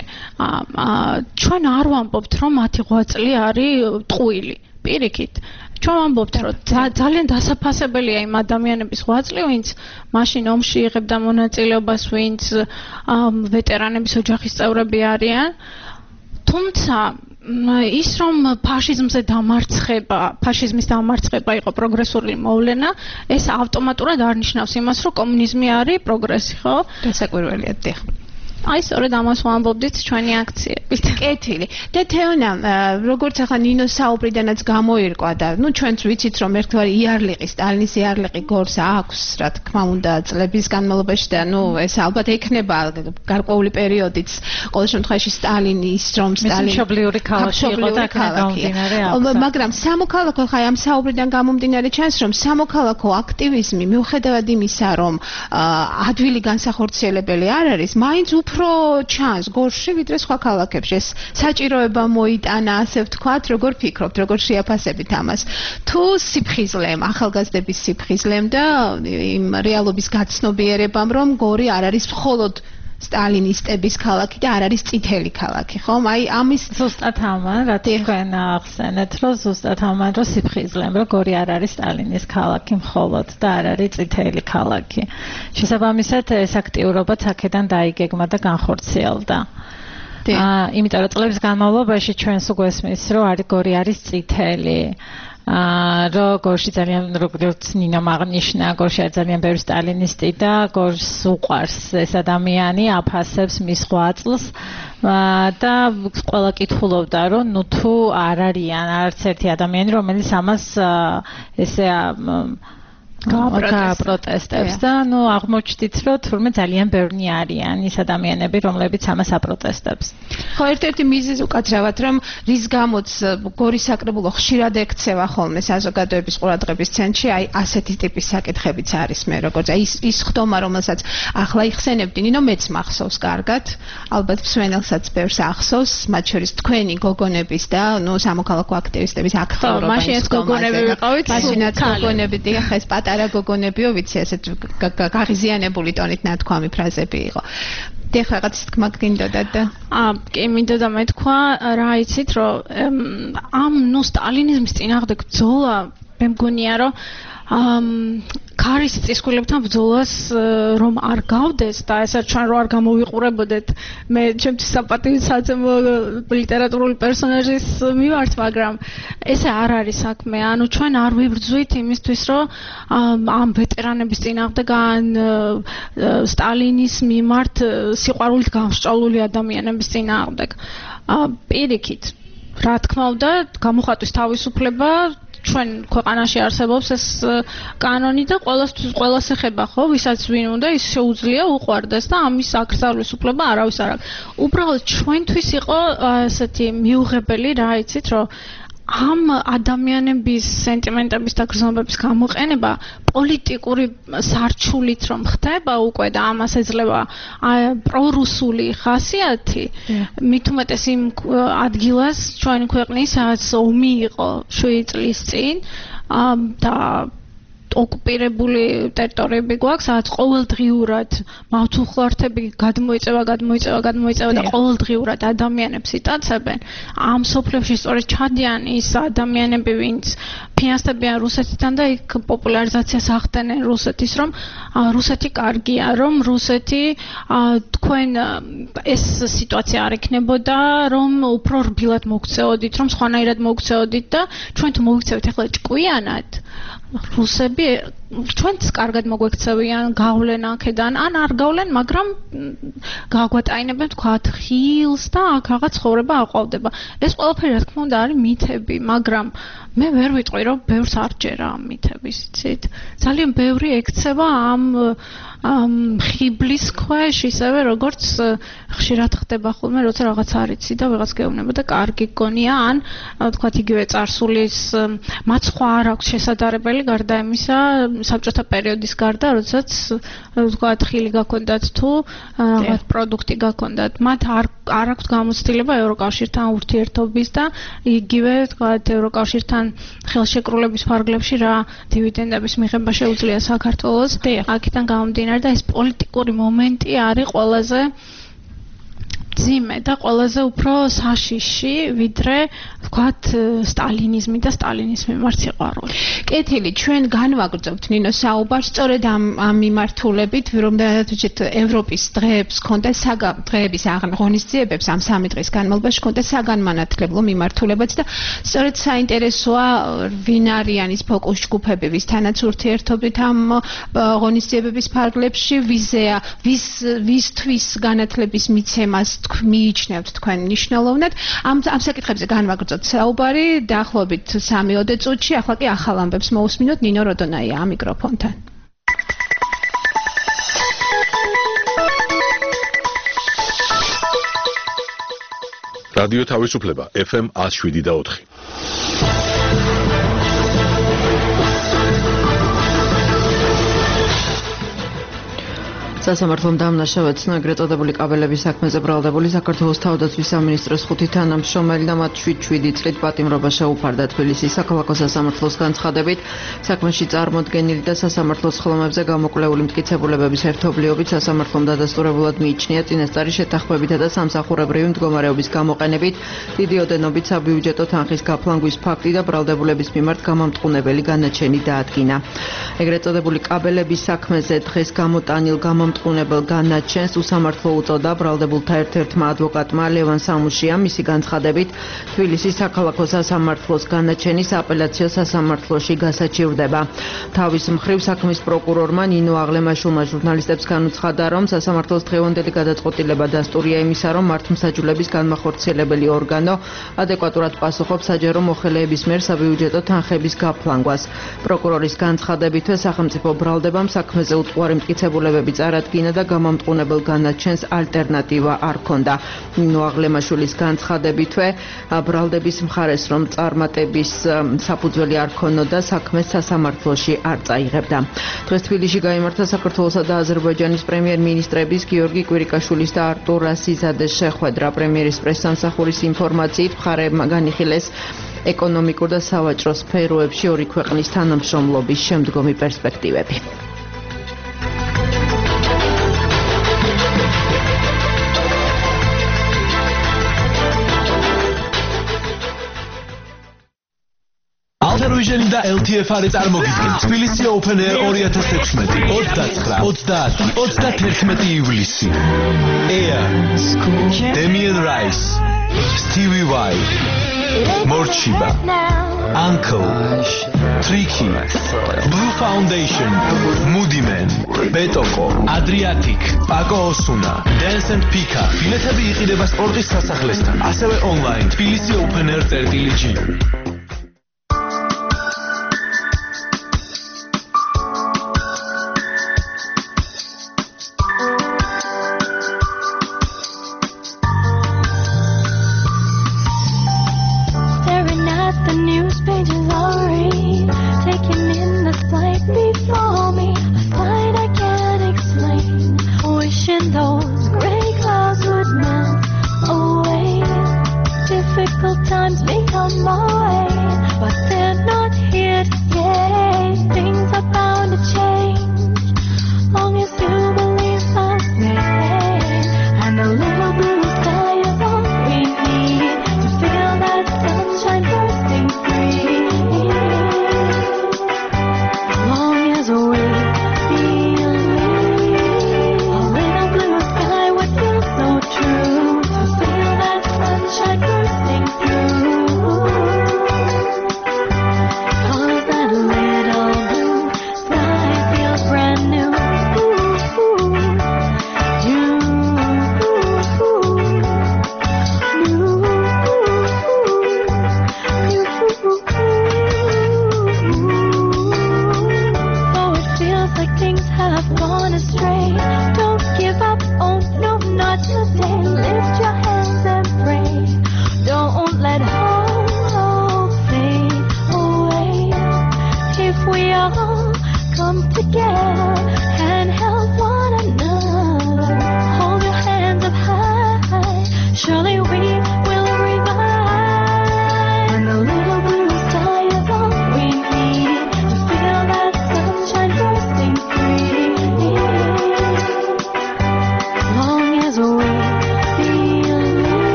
E: ჩვენ არ ვამბობთ რომ მათი ღვაწლი არის ტყუილი პირიქით ჩვენ ვამბობთ რომ ძალიან დასაფასებელია იმ ადამიანების ღვაწლი ვინც მაშინ ომში იღებდა მონაწილეობას ვინც ვეტერანების ოჯახის წევრები არიან თუმცა ის რომ ფაშიზმზე დამარცხება ფაშიზმის დამარცხება იყო პროგრესული მოვლენა ეს ავტომატურად არ ნიშნავს იმას რომ კომუნიზმი არის პროგრესი ხო
C: დასაკვირველია დიახ
E: აი სწორედ ამას ვამბობდით ჩვენი აქციებით.
C: კეთილი. და თეონა, როგორც ახლა ნინოს საუბრიდანაც გამოირკვა და ნუ ჩვენც ვიცით რომ ერთგვარი იარლიყი, სტალინის იარლიყი გორს აქვს, რა თქმა უნდა, წლების განმავლობაში და ნუ ეს ალბათ ექნება გარკვეული პერიოდიც. ყოველ შემთხვევაში სტალინის რომ სტალინი
F: მშობლიური ქალაქი იყო და გამომდინარე აქვს.
C: მაგრამ სამოქალაქო ხა ამ საუბრიდან გამომდინარე ჩანს რომ სამოქალაქო აქტივიზმი მიუხედავად იმისა რომ ადვილი განსახორციელებელი არ არის, მაინც უფრო უფრო ჩანს გორში ვიდრე სხვა ქალაქებში ეს საჭიროება მოიტანა ასე ვთქვათ როგორ ფიქრობთ როგორ შეაფასებით ამას თუ სიფხიზლემ ახალგაზრდების სიფხიზლემ და იმ რეალობის გაცნობიერებამ რომ გორი არ არის მხოლოდ სტალინისტების ქალაქი და არ არის წითელი ქალაქი ხომ აი ამის
F: ზუსტად ამან რა თქვენ ახსენეთ რომ ზუსტად ამან რომ სიფხიზლემ რომ გორი არ არის სტალინის ქალაქი მხოლოდ და არ არის წითელი ქალაქი შესაბამისად ეს აქტიურობაც აქედან დაიგეგმა და განხორციელდა აა იმიტომ რომ წლების განმავლობაში ჩვენს უგვესმის რომ არის გორი არის წითელი აა როგორში ძალიან როგორც ნინომ აღნიშნა გორში არის ძალიან ბევრი სტალინისტი და გორს უყვარს ეს ადამიანი აფასებს მის ღვაწლს და ყველა კითხულობდა რომ ნუ თუ არ არიან არც ერთი ადამიანი რომელიც ამას ესე გააპროტესტებს და ნუ აღმოჩნდით რომ თურმე ძალიან ბევრი არიან ის ადამიანები რომლებიც ამას აპროტესტებს.
C: ხო ერთ-ერთი მიზეზი უკაცრავად რომ რის გამოც გორის საკრებულო ხშირად ექცევა ხოლმე საზოგადოების ყურადღების ცენტრში აი ასეთი ტიპის საკითხებიც არის მე როგორც აი ის ის ხდომა რომელსაც ახლა იხსენებდი ნინო მეც მახსოვს კარგად ალბათ მსვენელსაც ბევრს ახსოვს მათ შორის თქვენი გოგონების და ნუ სამოქალაქო აქტივისტების აქტიურობა
E: მაშინ ეს გოგონები ვიყავით
C: მაშინაც გოგონები დიახ ეს პატარა გოგონებიო ვიცი ესეთ გაღიზიანებული ტონით ნათქვამი ფრაზები იყო. დიახ რაღაც თქმა გინდოდათ და
E: აა კი მინდოდა მეთქვა რა იცით რომ ამ ნუ სტალინიზმის წინააღმდეგ ბრძოლა მე მგონია რომ ამ ქარის წისქვილებთან ბრძოლას რომ არ გავდეს და ესაც ჩვენ რო არ გამოვიყურებოდეთ მე ჩემთვის საპატივო საწემო ლიტერატურული პერსონაჟის მივართ მაგრამ ესე არ არის საქმე ანუ ჩვენ არ ვიბრძვით იმისთვის რომ ამ ვეტერანების წინააღმდეგ ან სტალინის მიმართ სიყვარულით გამსჭვალული ადამიანების წინააღმდეგ პირიქით რა თქმა უნდა გამოხატვის თავისუფლება ჩვენ ქვეყანაში არსებობს ეს კანონი და ყველასთვის ყველას ეხება ხო ვისაც ვინ უნდა ის შეუძლია უყვარდეს და ამის აკრძალვის უფლება არავის არ აქვს. უბრალოდ ჩვენთვის იყო ესეთი მიუღებელი რა იცით რომ ამ ადამიანების სენტიმენტების და გრძნობების გამოყენება პოლიტიკური სარჩულით რომ ხდება უკვე და ამას ეძლევა პრორუსული ხასიათი მით უმეტეს იმ ადგილას ჩვენი ქვეყნის სადაც ომი იყო შვიდი წლის წინ და ოკუპირებული ტერიტორიები გვაქვს, სადაც ყოველდღიურად მავთულხლართები გადმოიწევა, გადმოიწევა, გადმოიწევა და ყოველდღიურად ადამიანებს იტაცებენ. ამ სოფლებში სწორედ ჩადიან ის ადამიანები, ვინც ფინანსდებიან რუსეთიდან და იქ პოპულარიზაციას ახდენენ რუსეთის, რომ რუსეთი კარგია, რომ რუსეთი თქვენ ეს სიტუაცია არ იქნებოდა, რომ უფრო რბილად მოგცეოდით, რომ სხვანაირად მოგცეოდით და ჩვენ თუ მოგცევით ახლა ჭკვიანად რუსები ჩვენც კარგად მოგვექცევიან, გავლენ აქედან, ან არ გავლენ, მაგრამ გაგვატაინებენ თქვათ ხილს და აქ რაღაც ცხოვრება აყვავდება. ეს ყველაფერი რა თქმა უნდა არის მითები, მაგრამ მე ვერ ვიტყვი რომ ბევრს არ ჯერა ამ მითების, იცით? ძალიან ბევრი ექცევა ამ ამ ხიბლის ქვეშ, ისევე როგორც ხშირად ხდება ხოლმე, როცა რაღაც არ იცი და ვიღაც გეუბნება და კარგი გონია, ან თქვათ იგივე წარსულის მათ სხვა არ აქვს შესაძლებელი გარდა იმისა, საბჭოთა პერიოდის გარდა, როდესაც თქვათ ხილი გაქონდათ თუ რაღაც პროდუქტი გაქონდათ, მათ არ არ აქვს გამოცდილება ევროკავშირთან ურთიერთობის და იგივე თქვათ ევროკავშირთან ხელშეკრულების ფარგლებში რა დივიდენდების მიღება შეუძლია საქართველოს. აქედან გამომდინარე და ეს პოლიტიკური მომენტი არის ყველაზე ძიმე და ყველაზე უფრო საშიში, ვიდრე ვთქვათ სტალინიზმი და სტალინის მიმართ სიყვარული.
C: კეთილი, ჩვენ განვაგრძობთ ნინო საუბარს სწორედ ამ ამ მიმართულებით, რომ დააჩეთ ევროპის დღეებს ქონდა საგან დღეების აღონისძიებებს ამ სამი დღის განმავლობაში ქონდა საგანმანათლებლო მიმართულებაც და სწორედ საინტერესოა ვინ არიან ის ფოკუს ჯგუფები, ვისთანაც ურთიერთობით ამ აღონისძიებების ფარგლებში, ვიზეა, ვის ვისთვის განათლების მიცემას მიიჩნევთ თქვენ მნიშვნელოვნად. ამ ამ საკითხებზე განვაგრძობთ საუბარი დაახლოებით სამი-ოდე წუთში. ახლა კი ახალ ამბებს მოусმინოთ ნინო როდონაია ამ მიკროფონთან.
A: რადიო თავისუფლება ეფ ემ one oh seven და four.
B: სასამართლომ დამნაშავედ ეგრეთ წოდებული კაბელების საქმეზე ბრალდებული საქართველოს თავდაცვის სამინისტროს ხუთი თანამშრომელი და მათ შვიდ-შვიდი წლით პატიმრობა შეუფარდა. თბილისის საქალაქო სასამართლოს განცხადებით, საქმეში წარმოდგენილი და სასამართლოს ხლომებზე გამოკვლეული მტკიცებულებების ერთობლიობით სასამართლომ დადასტურებულად მიიჩნია წინასწარი შეთანხმებითა და სამსახურებრივი მდგომარეობის გამოყენებით დიდი ოდენობით საბიუჯეტო თანხის გაფლანგვის ფაქტი და ბრალდებულების მიმართ გამამტყუნებელი განაჩენი დაადგინა. ეგრეთ წოდებული კაბელების საქმეზე დღეს გამოტანილ გამამ მტყუნებელ განაჩენს უსამართლო უწოდა ბრალდებულთა ერთ-ერთმა ადვოკატმა ლევან სამუშიამ. მისი განცხადებით, თბილისის საქალაქო სასამართლოს განაჩენის აპელაციო სასამართლოში გასაჩივრდება. თავის მხრივ საქმის პროკურორმა ნინო აღლემაშვილმა ჟურნალისტებს განუცხადა, რომ სასამართლოს დღევანდელი გადაწყვეტილება დასტურია იმისა, რომ მართლმსაჯულების განმახორციელებელი ორგანო ადეკვატურად პასუხობს საჯარო მოხელეების მიერ საბიუჯეტო თანხების გაფლანგვას. პროკურორის განცხადებითვე სახელმწიფო ბრალდებამ საქმეზე უტყუარი მტკიცებულებები წარადგინა და გამამტყუნებელ განაჩენს ალტერნატივა არ ჰქონდა. ნინო აღლემაშვილის განცხადებითვე ბრალდების მხარეს რომ წარმატების საფუძველი არ ჰქონოდა, საქმეს სასამართლოში არ წაიღებდა. დღეს თბილისში გაიმართა საქართველოსა და აზერბაიჯანის პრემიერ-მინისტრების გიორგი კვირიკაშვილის და არტურ რასიზადეს შეხვედრა. პრემიერის პრესსამსახურის ინფორმაციით მხარეებმა განიხილეს ეკონომიკურ და სავაჭრო სფეროებში ორი ქვეყნის თანამშრომლობის შემდგომი პერსპექტივები.
G: Alter-Vision და ელ თი ეფ არის წარმოგიდგენთ თბილისი Open Air two thousand sixteen ოცდაათი, ოცდაათი, ოცდათერთმეტი ივლისი. Air, Damien Rice, Stevie Vai, Morchiba, Uncle, Tricky, Blue Foundation, Moody Man, Betoko, Adriatic, Paco Osuna, Dance and Pika. Ბილეთები იყიდება სპორტის სასახლესთან, ასევე online თბილისი Open Air წერტილი-ჯი.
H: Through to feel that sunshine bursting through.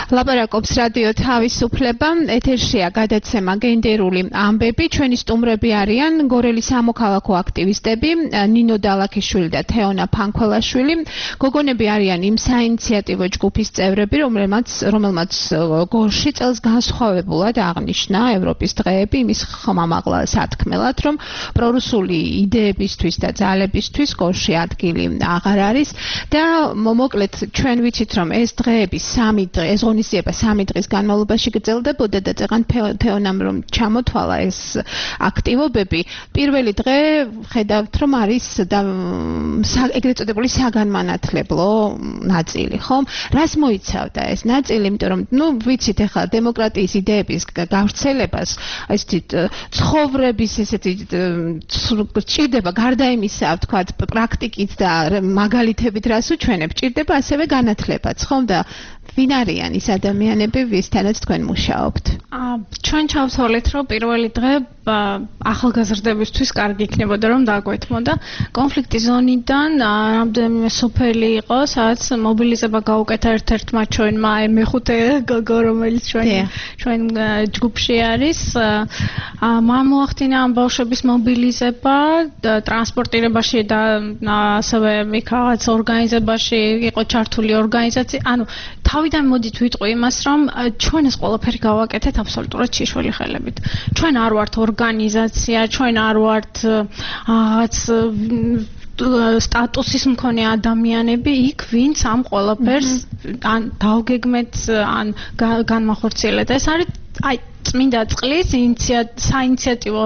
C: ლაპარაკობს რადიო თავისუფლება, ეთერშია გადაცემა გენდერული ამბები. ჩვენი სტუმრები არიან გორელის სამოქალაქო აქტივისტები ნინო დალაქიშვილი და თეონა ფანქველაშვილი. გოგონები არიან იმ საინიციატივო ჯგუფის წევრები, რომელმაც რომელმაც გორში წელს განსხვავებულად აღნიშნა ევროპის დღეები იმის ხმამაღლა სათქმელად, რომ პრორუსული იდეებისთვის და ძალებისთვის გორში ადგილი აღარ არის და მოკლედ ჩვენ ვიცით რომ ეს დღეები სამი დღე ეს ღონისძიება სამი დღის განმავლობაში გრძელდებოდა და წეღან თეონამ რომ ჩამოთვალა ეს აქტივობები პირველი დღე ხედავთ რომ არის და ეგრეთ წოდებული საგანმანათლებლო ნაწილი ხომ რას მოიცავდა ეს ნაწილი იმიტომ რომ ნუ ვიცით ახლა დემოკრატიის იდეების გავრცელებას ესეთი ცხოვრების ესეთი ჭირდება გარდა იმისა ვთქვათ პრაქტიკით და მაგალითებით რას უჩვენებ ჭირდება ასევე განათლებაც ხომ და ვინ არიან ის ადამიანები ვისთანაც თქვენ მუშაობთ
E: ჩვენ ჩავთვალეთ რომ პირველი დღე ახალგაზრდებისთვის კარგი იქნებოდა რომ დაგვეთმოდა კონფლიქტის ზონიდან რამდენიმე სოფელი იყო სადაც მობილიზება გაუკეთა ერთ-ერთმა ჩვენმა მეხუთე გოგო რომელიც ჩვენ ჩვენ ჯგუფში არის მან მოახდინა ამ ბავშვების მობილიზება ტრანსპორტირებაში და ასევე იქ რაღაც ორგანიზებაში იყო ჩართული ორგანიზაცია ანუ თავიდან მოდით ვიტყვი იმას რომ ჩვენ ეს ყველაფერი გავაკეთეთ აბსოლუტურად შიშველი ხელებით ჩვენ არ ვართ ორგანიზაცია ჩვენ არ ვართ რაღაც სტატუსის მქონე ადამიანები იქ ვინც ამ ყველაფერს ან დავგეგმეთ ან განმახორციელეთ ეს არის აი წმინდა წყლის საინიციატივო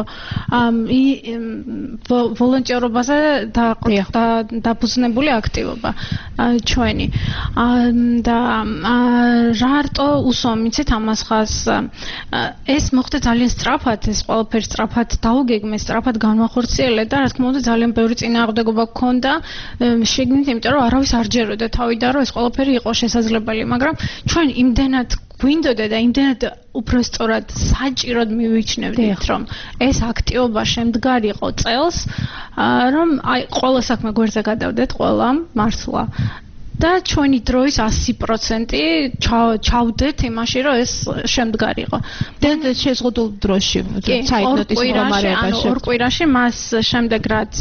E: ვოლონტერობაზე დაფუძნებული აქტივობა ჩვენი და რარტო უსვამ იცით ამას ხას ეს მოხდა ძალიან სწრაფად ეს ყველაფერი სწრაფად დაუგეგმეს სწრაფად განმახორციელეთ და რა თქმა უნდა ძალიან ბევრი წინააღმდეგობა გქონდა შეგნით იმიტომ რომ არავის არ ჯეროდა თავიდან რომ ეს ყველაფერი იყო შესაძლებელი მაგრამ ჩვენ იმდენად გვინდოდა და იმდენად უფრო სწორად საჭიროდ მივიჩნევდით რომ ეს აქტივობა შემდგარი იყო წელს რომ აი ყველა საქმე გვერდზე გადავდეთ ყველამ მართლა და ჩვენი დროის ასი პროცენტი ჩავდეთ იმაში რომ ეს შემდგარი იყო
C: და შეზღუდულ დროში საერთოდ ის მომარებაში
E: ორ კვირაში მას შემდეგ რაც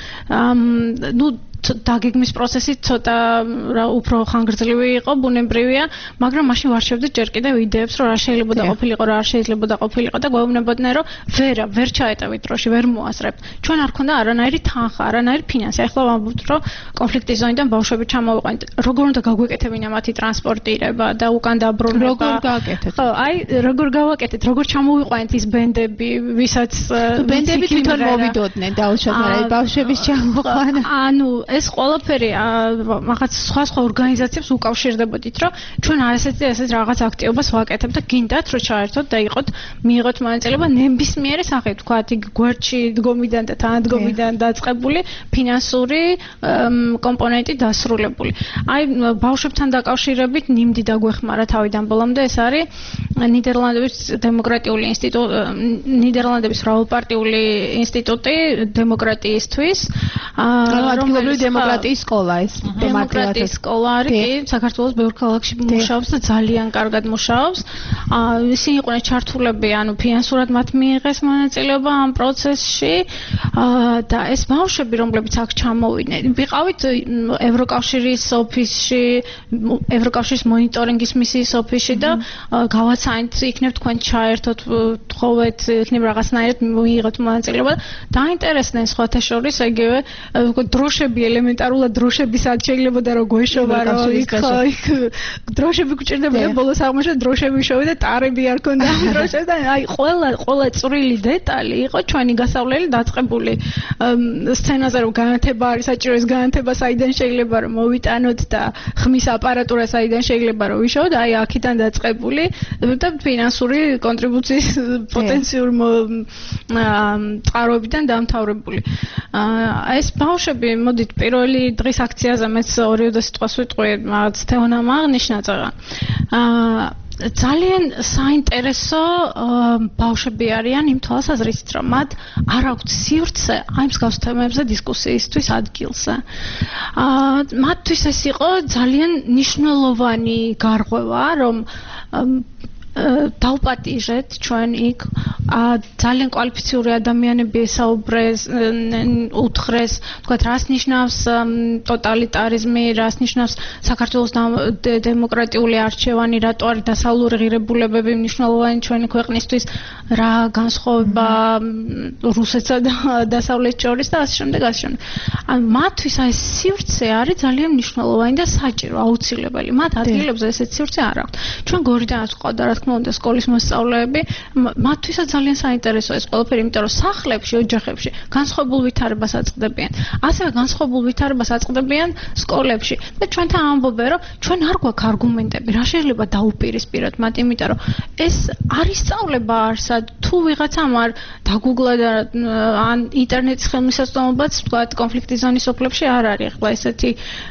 E: ნუ დაგეგმის პროცესი ცოტა უფრო ხანგრძლივი იყო, ბუნებრივია, მაგრამ მაშინ ვარჩევდით ჯერ კიდევ იდეებს, რომ რა შეიძლება და ყოფილიყო, რა არ შეიძლება და ყოფილიყო და გვეუბნებოდნენ, რომ ვერა, ვერ ჩაეტევით დროში, ვერ მოასწრებთ. ჩვენ არ ქონდა არანაირი თანხა, არანაირი ფინანსი. ახლა ვამბობთ, რომ კონფლიქტის ზონიდან ბავშვები ჩამოვიყვანეთ. როგორ უნდა გაგვეკეთებინა მათი ტრანსპორტირება და უკან დაბრუნება?
C: როგორ გავაკეთეთ?
E: ხო, აი, როგორ გავაკეთეთ, როგორ ჩამოვიყვანეთ ის ბენდები, ვისაც
C: ბენდები თვითონ მოვიდოდნენ დაუშვათ, მაგრამ ბავშვების ჩამოყვანა.
E: ანუ ეს ყველაფერი რაღაც სხვა სხვა ორგანიზაციებს უკავშირდებოდით, რომ ჩვენ ასეთი ასეთ რაღაც აქტივობას ვაკეთებთ და გინდათ რომ ჩაერთოთ და იყოთ მიიღოთ მონაწილეობა ნებისმიერი სახით, თქვათ, იქ გვერდში დგომიდან და თანადგომიდან დაწყებული ფინანსური კომპონენტი დასრულებული. აი ბავშვებთან დაკავშირებით ნიმდი დაგვეხმარა თავიდან ბოლომდე ეს არის ნიდერლანდების დემოკრატიული ინსტიტუტი, ნიდერლანდების მრავალპარტიული ინსტიტუტი დემოკრატიისთვის,
C: რომელიც დემოკრატიის სკოლა ეს
E: დემოკრატიის სკოლა არის კი საქართველოს ბევრ ქალაქში მუშაობს და ძალიან კარგად მუშაობს ისინი იყვნენ ჩართულები ანუ ფინანსურად მათ მიიღეს მონაწილეობა ამ პროცესში და ეს ბავშვები რომლებიც აქ ჩამოვიდნენ ვიყავით ევროკავშირის ოფისში ევროკავშირის მონიტორინგის მისიის ოფისში და გავაცანით იქნებ თქვენ ჩაერთოთ თხოვეთ იქნებ რაღაცნაირად მიიღოთ მონაწილეობა დაინტერესდნენ სხვათა შორის ეგევე დროშები ელემენტარულად დროშებისაც შეიძლება და რომ გვეშობა რომ იქ დროშები გვჭირდებოდა ბოლოს აღმოჩნდა დროშები შოვიდა და ტარები არ ქონდა ამ დროშებთან აი ყველა ყველა წვრილი დეტალი იყო ჩვენი გასავლელი დაწყებული სცენაზე რომ განათება არის საჭირო ეს განათება საიდან შეიძლება რომ მოვიტანოთ და ხმის აპარატურა საიდან შეიძლება რომ ვიშოვოთ აი აქედან დაწყებული და ფინანსური კონტრიბუციის პოტენციურ წყაროებიდან დამთავრებული ეს ბავშვები მოდით პირველი დღის აქციაზე მეც ორიოდე სიტყვას ვიტყვი რაღაც თეონამ აღნიშნა წაღა ძალიან საინტერესო ბავშვები არიან იმ თვალსაზრისით რომ მათ არ აქვთ სივრცე აი მსგავს თემებზე დისკუსიისთვის ადგილზე მათთვის ეს იყო ძალიან მნიშვნელოვანი გარღვევა რომ დავპატიჟეთ ჩვენ იქ ძალიან კვალიფიციური ადამიანები ესაუბრეს, უთხრეს, თქვათ, რას ნიშნავს ტოტალიტარიზმი, რას ნიშნავს საქართველოს დემოკრატიული არჩევანი, რატო არის დასავლური ღირებულებები მნიშვნელოვანი ჩვენი ქვეყნისთვის, რა განსხვავება რუსეთსა და დასავლეთს შორის და ასე შემდეგ, ასე შემდეგ. ან მათთვის აი სივრცე არის ძალიან მნიშვნელოვანი და საჭირო, აუცილებელი. მათ ადგილებზე ესეთ სივრცე არ აქვს. ჩვენ გორიდანაც ყავდა რა თქმა უნდა სკოლის მოსწავლეები, მათთვისაც ძალიან საინტერესოა ეს ყველაფერი, იმიტომ რომ სახლებში, ოჯახებში განსხვავებულ ვითარებას აწყდებიან. ასევე განსხვავებულ ვითარებას აწყდებიან სკოლებში. და ჩვენთან ამბობენ, რომ ჩვენ არ გვაქვს არგუმენტები, რა შეიძლება დაუპირისპიროთ მათ, იმიტომ რომ ეს არ ისწავლება არსად, თუ ვიღაცამ არ დაგუგლა და ან ინტერნეტის ხელმისაწვდომობაც, თქვათ, კონფლიქტის ზონის სოფლებში არ არის ახლა ესეთი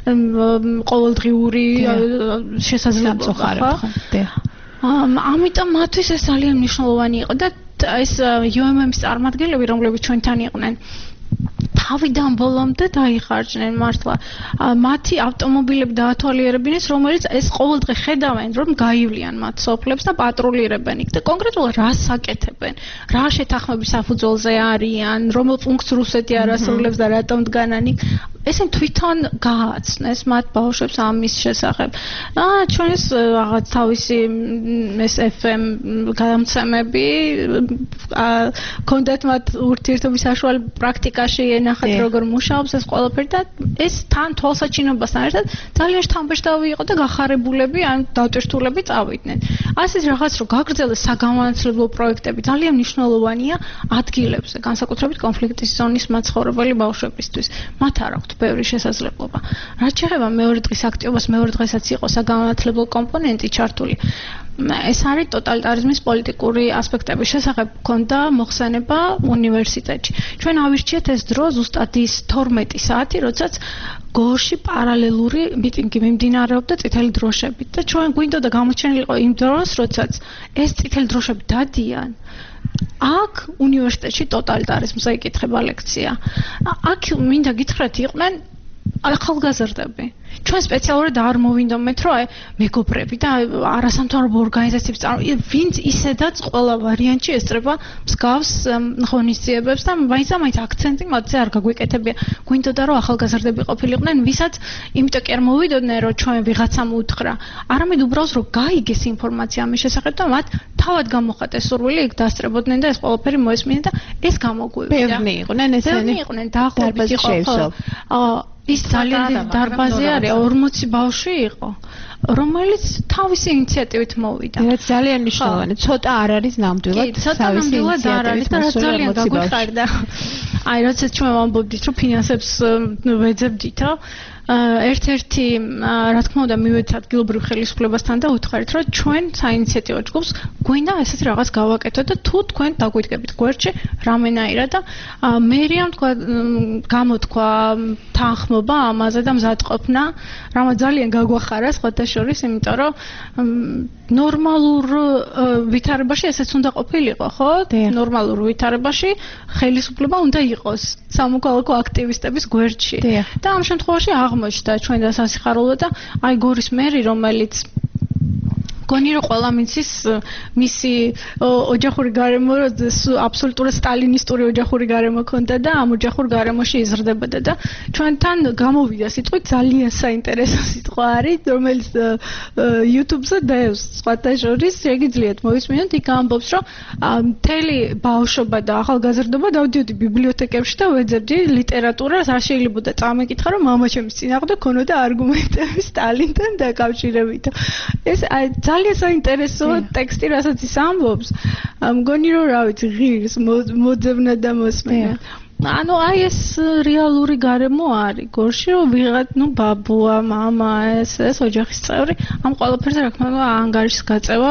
E: ყოველდღიური შესაძლებლობა, ხო? ამიტომ მათთვის ეს ძალიან მნიშვნელოვანი იყო და ეს იუ ემ ემ-ის წარმომადგენლები, რომლებიც ჩვენთან იყვნენ, თავიდან ბოლომდე დაიხარჯნენ მართლა. მათი ავტომობილები დაათვალიერებინეს, რომელიც ეს ყოველდღე ხედავენ, რომ გაივლიან მათ სოფლებს და პატრულირებენ იქ და კონკრეტულად რას აკეთებენ, რა შეთანხმების საფუძველზე არიან, რომელ პუნქტს რუსეთი არ ასრულებს და რატომ დგანან იქ. ესენ თვითონ გააცნეს მათ ბავშვებს ამის შესახებ. აა ჩვენს რაღაც თავისი ეს ეფ ემ გადამცემები კონდეთ მათ ურთიერთობის საშუალება პრაქტიკაში ენახეთ როგორ მუშაობს ეს ყველაფერი და ეს თან თვალსაჩინობასთან ერთად ძალიან შთამბეჭდავი იყო და გახარებულები ან დატვირთულები წავიდნენ. ასეთ რაღაც რომ გაგრძელდეს საგანმანათლებლო პროექტები ძალიან მნიშვნელოვანია ადგილებზე, განსაკუთრებით კონფლიქტის ზონის მაცხოვრებელი ბავშვებისთვის. მათ არ აქვთ ბევრი შესაძლებლობა. რაც შეეხება მეორე დღის აქტივობას, მეორე დღესაც იყო საგანმანათლებლო კომპონენტი ჩართული. ეს არის ტოტალიტარიზმის პოლიტიკური ასპექტების შესახებ ქონდა მოხსენება უნივერსიტეტში. ჩვენ ავირჩიეთ ეს დრო ზუსტად ის თორმეტი საათი, როდესაც გორში პარალელური მიტინგი მიმდინარეობდა წითელი დროშებით და ჩვენ გვინდოდა გამოჩენილიყო იმ დროს, როდესაც ეს წითელი დროშები დადიან. აქ უნივერსიტეტში ტოტალიტარიზმზე იკითხება ლექცია. აქ მინდა გითხრათ იყვნენ ახალგაზრდები. ჩვენ სპეციალურად არ მოვინდომეთ, რომ აი მეგობრები და არასამთავრობო ორგანიზაციების წარმომადგენლები, ვინც ისედაც ყველა ვარიანტში ესწრება მსგავს ღონისძიებებს და მაინც და მაინც აქცენტი მათზე არ გაგვიკეთებია. გვინდოდა რომ ახალგაზრდები ყოფილიყვნენ, ვისაც იმიტომ კი არ მოვიდოდნენ, რომ ჩვენ ვიღაცამ უთხრა, არამედ უბრალოდ რომ გაიგეს ინფორმაცია ამის შესახებ და მათ თავად გამოხატეს სურვილი იქ დასწრებოდნენ და ეს ყველაფერი მოესმინეს და ეს გამოგვივიდა.
C: ბევრი იყვნენ ესენი.
E: ბევრი იყვნენ, დაახლოებით იყო. აა ის ძალიან დიდი დარბაზი არის, ორმოცი ბავშვი იყო, რომელიც თავისი ინიციატივით მოვიდა.
C: რაც ძალიან მნიშვნელოვანია. ცოტა არ არის ნამდვილად თავისი ინიციატივით
E: და ძალიან გაგვიხარდა. აი, როდესაც ჩვენ ვამბობდით, რომ ფინანსებს ვეძებდითო, ერთ-ერთი რა თქმა უნდა მივედით ადგილობრივ ხელისუფლებასთან და უთხრით, რომ ჩვენ საინიციატივო ჯგუფს გვინდა ესეთი რაღაც გავაკეთოთ და თუ თქვენ დაგვიდგებით გვერდში რამენაირად და მერიამ თქვა გამოთქვა თანხმობა ამაზე და მზადყოფნა, რამაც ძალიან გაგვახარა სხვათა შორის, იმიტომ რომ ნორმალურ ვითარებაში ესეც უნდა ყოფილიყო, ხო? ნორმალურ ვითარებაში ხელისუფლება უნდა იყოს სამოქალაქო აქტივისტების გვერდში. და ამ შემთხვევაში აღმოჩნდა ჩვენ დასასიხარულო და აი გორის მერი, რომელიც გონი რომ ყველა მიცის მისი ოჯახური გარემო აბსოლუტურად სტალინისტური ოჯახური გარემო ქონდა და ამ ოჯახურ გარემოში იზრდებოდა და ჩვენთან გამოვიდა სიტყვით ძალიან საინტერესო სიტყვა არის, რომელიც YouTube-ზე დევს სხვათა შორის შეგიძლიათ მოვისმინოთ, იქ ამბობს რომ მთელი ბავშვობა და ახალგაზრდობა დავდიოდი ბიბლიოთეკებში და ვეძებდი ლიტერატურას, არ შეიძლებოდა წამეკითხა რომ მამაჩემის წინააღმდეგ ქონოდა არგუმენტები სტალინთან დაკავშირებით. ეს აი ძალიან საინტერესო ტექსტი, რასაც ის ამბობს. მგონი რომ რა ვიცი, ღირს მოძებნა და მოსმენა. ანუ აი ეს რეალური გარემო არის გორში, რომ ვიღაც, ნუ ბაბუა, მამა, ეს ეს ოჯახის წევრი, ამ ყველაფერზე რა თქმა უნდა ანგარიშს გაწევა.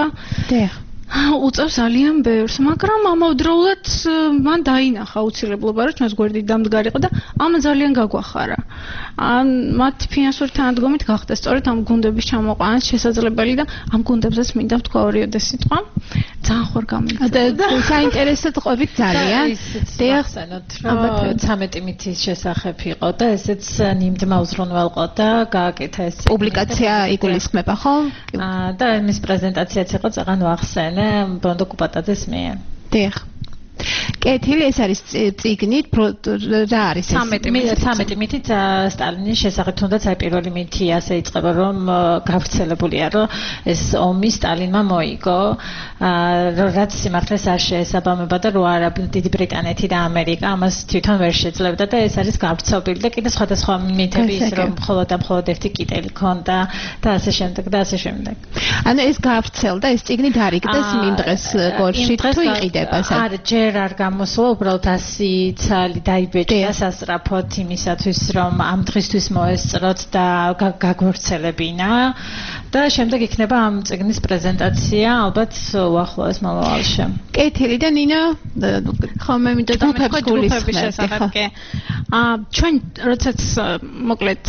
E: უწევს ძალიან ბევრს, მაგრამ ამავდროულად მან დაინახა აუცილებლობა, რომ ჩვენს გვერდით დამდგარიყო და ამ ძალიან გაგვახარა. ან მათი ფინანსური თანადგომით გახდა სწორედ ამ გუნდების ჩამოყვანა შესაძლებელი და ამ გუნდებზეც მინდა ვთქვა ორიოდე სიტყვა. ძალიან ხوار გამიგზავნა.
C: საინტერესოდ ყოფით ძალიან.
F: დიახსენოთ, რომ ცამეტი მითის შესახებ იყო და ესეც ნიმდმა უზრუნველყო და გააკეთა ეს
C: პუბლიკაცია იგულისხმება, ხო?
F: და მის პრეზენტაციაც იყო წაღან ვახსენე ბონდო კუპატაძეს მიერ.
C: დიახ. კეთილი ეს არის წიგნი რა არის ეს
F: ცამეტი მითით სტალინის შესახებ თუნდაც აი პირველი მითი ასე იწყება რომ გავრცელებულია რომ ეს ომი სტალინმა მოიგო რაც სიმართლეს არ შეესაბამება და რო არა დიდი ბრიტანეთი და ამერიკა ამას თვითონ ვერ შეძლებდა და ეს არის გავრცელებული და კიდე სხვადასხვა მითები ის რომ მხოლოდ და მხოლოდ ერთი კიტელი ქონდა და ასე შემდეგ და ასე შემდეგ.
C: ანუ ეს გავრცელდა ეს წიგნი დარიგდეს იმ დღეს გორში თუ იყიდება
F: არა ჯერ არ გამოსულა უბრალოდ ასი ცალი დაიბეჭდა სასწრაფოდ იმისათვის რომ ამ დღისთვის მოესწროთ და გაგვორცელებინა და შემდეგ იქნება ამ წიგნის პრეზენტაცია ალბათ უახლოეს მომავალში.
C: კეთილი და ნინა
E: ხო მე მინდოდა მეთქვა ჯგუფების შესახებ კი. აა ჩვენ როდესაც მოკლედ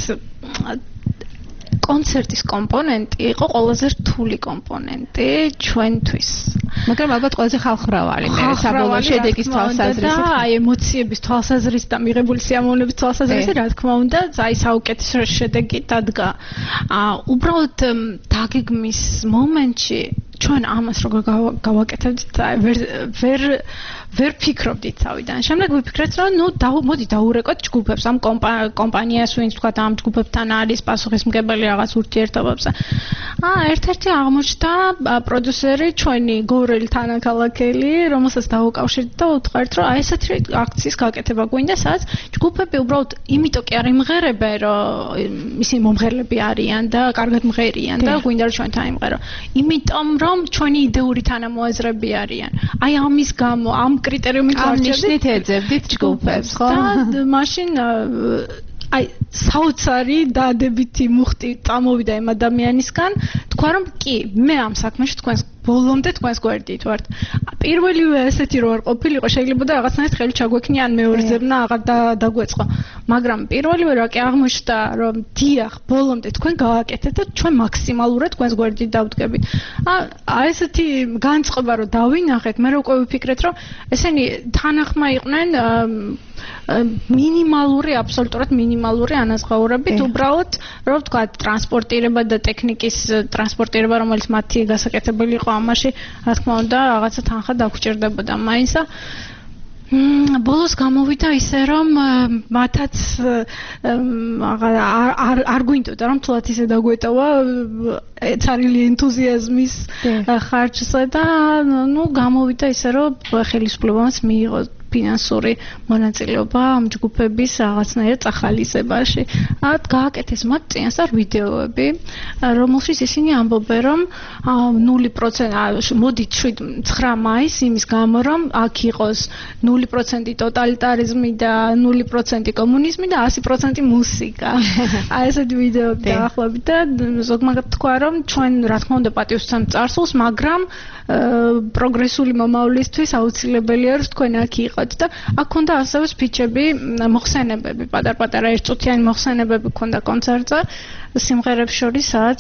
E: კონცერტის კომპონენტი იყო ყველაზე რთული კომპონენტი ჩვენთვის.
C: მაგრამ ალბათ ყველაზე ხალხმრავალი მე საბოლოო შედეგის თვალსაზრისით
E: და აი ემოციების თვალსაზრისით და მიღებული სიამოვნების თვალსაზრისით რა თქმა უნდა აი საუკეთესო შედეგი დადგა. აა უბრალოდ დაგეგმის მომენტში ჩვენ ამას როგორ გავაკეთებთ და ვერ ვერ ვერ ფიქრობდით თავიდან. შემდეგ ვიფიქრეთ რომ ნუ მოდი დაურეკოთ ჯგუფებს ამ კომპანიას ვინც თქვა ამ ჯგუფებთან არის პასუხისმგებელი რაღაც ურთიერთობებზე. აა ერთ-ერთი აღმოჩნდა პროდიუსერი ჩვენი გორელი თანაქალაქელი რომელსაც დაუკავშირდით და უთხრეთ რომ აი ესეთი აქციის გაკეთება გვინდა სადაც ჯგუფები უბრალოდ იმიტომ კი არ იმღერებენ რომ ისინი მომღერლები არიან და კარგად მღერიან და გვინდა რომ ჩვენთან იმღერო. იმიტომ რომ ჩვენი იდეური თანამოაზრები არიან. აი ამის გამო ამ კრიტერიუმით
C: ვარჩევდით ეძებდით ჯგუფებს, ხო?
E: და მაშინ აი საოცარი დადებითი მუხტი წამოვიდა იმ ადამიანისგან, თქვა რომ კი, მე ამ საქმეში თქვენს ბოლომდე თქვენს გვერდით ვარ. პირველივე ესეთი რო არ ყოფილიყო, შეიძლება და რაღაცნაირად ხელი ჩაგვექნია ან მეორე ზებნა აღარ დაგვეწყო. მაგრამ პირველივე რა კი აღმოჩნდა, რომ დიახ, ბოლომდე თქვენ გააკეთეთ და ჩვენ მაქსიმალურად თქვენს გვერდით დავდგებით. აი ესეთი განწყობა რო დავინახეთ, მე უკვე ვიფიქრეთ, რომ ესენი თანახმა იყვნენ მინიმალური, აბსოლუტურად მინიმალური ანაზღაურებით, უბრალოდ რომ თქვა ტრანსპორტირება და ტექნიკის ტრანსპორტირება, რომელიც მათი გასაკეთებელი იყო ამაში, რა თქმა უნდა, რაღაცა თანხა დაგჭირდებოდა მაინც. ბოლოს გამოვიდა ისე რომ მათაც არ არ გვინდოდა რომ თულად ისე დაგვეტოვა ცარილი ენთუზიაზმის ხარჯზე და ნუ გამოვიდა ისე რომ ხელისუფლებამაც მიიღო ფინანსური მონაწილეობა ამ ჯგუფების რაღაცნაირ წახალისებაში. ათ გააკეთეს მათ წინასწარ ვიდეოები, რომელშიც ისინი ამბობენ, რომ ნული პროცენტი მოდით ცხრა მაისს იმის გამო, რომ აქ იყოს ნული პროცენტი ტოტალიტარიზმი და ნული პროცენტი კომუნიზმი და ასი პროცენტი მუსიკა. აი ესეთი ვიდეოები დაახლოებით და ზოგმაგად თქვა, რომ ჩვენ რა თქმა უნდა პატივსცემთ წარსულს, მაგრამ პროგრესული მომავლისთვის აუცილებელია რომ თქვენ აქ იყოთ. და აქ ქონდა ასევე სპიჩები, მოხსენებები, პატარ-პატარა ერთწუთიანი მოხსენებები ქონდა კონცერტზე, სიმღერებს შორის, სადაც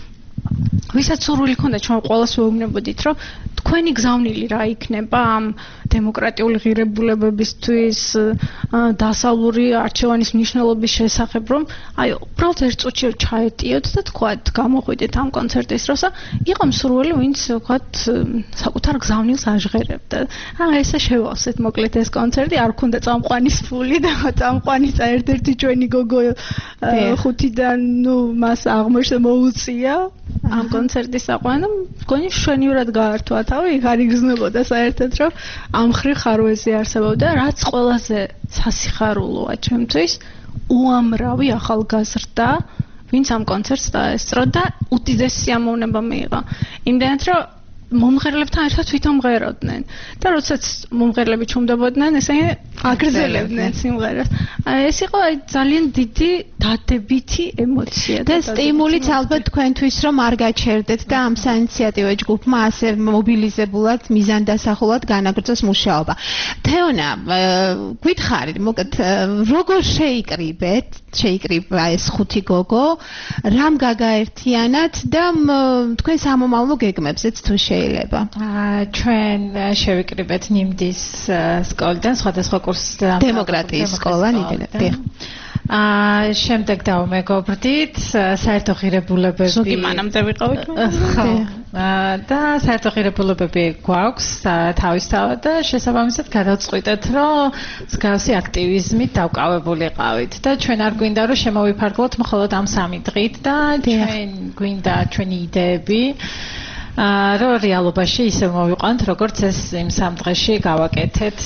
E: ვისაც სურვილი ქონდა ჩვენ ყველას ვეუბნებოდით, რომ თქვენი გზავნილი რა იქნება ამ დემოკრატიული ღირებულებებისთვის, დასავლური არჩევანის მნიშვნელობის შესახებ, რომ აი უბრალოდ ერთ წუთში ჩაეტიოთ და თქვათ, გამოხვიდეთ ამ კონცერტის დროს, იყო მსურველი, ვინც თქვათ, საკუთარ გზავნილს აჟღერებდა. აა ესე შევავსეთ მოკლედ ეს კონცერტი, არ ქონდა წამყვანის ფული და წამყვანისა ერთ-ერთი ჩვენი გოგო ხუთიდან, ნუ მას აღმოჩნდა მოუწია ამ კონცერტის საყვანო, მგონი შვენივრად გაართვა თავი, იქ არ იგრძნობოდა საერთოდ, რომ ამ ხრი ხარვეზი არსებობდა, რაც ყველაზე სასიხარულოა ჩემთვის, უამრავი ახალგაზრდა, ვინც ამ კონცერტს დაესწრო და უდიდესი სიამოვნება მიიღო. იმდენად, რომ მომღერლებთან ერთად თვითონ მღეროდნენ და როდესაც მომღერლები ჩუმდებოდნენ, ესენი აგრძელებდნენ სიმღერას. ეს იყო ძალიან დიდი დადებითი ემოცია
C: და სტიმულიც ალბათ თქვენთვის რომ არ გაჩერდეთ და ამ საინიციატივო ჯგუფმა ასე მობილიზებულად, მიზანდასახულად განაგრძოს მუშაობა. თეონა, გითხარით, მოკეთ როგორ შეიკრიბეთ, შეიკრიბა ეს ხუთი გოგო, რამ გაგაერთიანათ და თქვენ სამომავლო გეგმებზეც თუ შეიძლება?
F: ჩვენ შევიკრიბეთ ნიმდის სკოლიდან სხვადასხვა კურსს
C: დემოკრატიის სკოლა ნიდერლანდებში.
F: აა შემდეგ დავმეგობრდით საერთო ღირებულებები.
E: ზოგი მანამდე ვიყავით.
F: აა და საერთო ღირებულებები გვაქვს თავისთავად და შესაბამისად გადავწყვიტეთ, რომ მსგავსი აქტივიზმით დავკავებულიყავით და ჩვენ არ გვინდა რომ შემოვიფარგლოთ მხოლოდ ამ სამი დღით და ჩვენ გვინდა ჩვენი იდეები აა რომ რეალობაში ისე მოვიყვანთ, როგორც ეს იმ სამ დღეში გავაკეთეთ.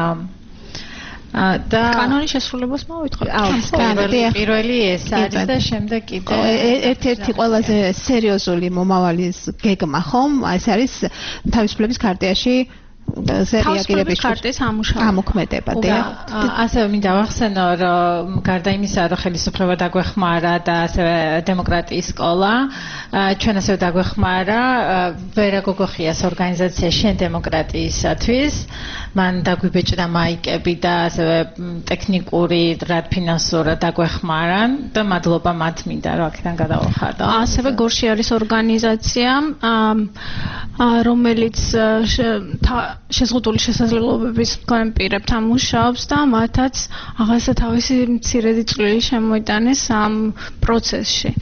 F: და
E: კანონის შესრულებას მოვიტყოთ.
F: პირველი ეს არის და შემდეგ კიდე
C: ერთ-ერთი ყველაზე სერიოზული მომავალი გეგმა ხომ? ეს არის თავისუფლების ქარტიაში
E: თავისუფლების ქარტის
C: ამოქმედება.
F: ასევე მინდა ვახსენო, რომ გარდა იმისა, რომ ხელისუფლება დაგვეხმარა და ასევე დემოკრატიის სკოლა, ჩვენ ასევე დაგვეხმარა ვერაგოგოხიას ორგანიზაცია შენ დემოკრატიისათვის. მან დაგვიბეჭდა მაიკები და ასევე ტექნიკური და ფინანსურად დაგვეხმარან და მადლობა მათ მინდა რომ აქედან გადავახადო.
E: ასევე გორში არის ორგანიზაცია, რომელიც შეზღუდული შესაძლებლობების მქონე პირებთან მუშაობს და მათაც აღარსა თავისი მცირედი წვლილი შემოიტანეს ამ პროცესში.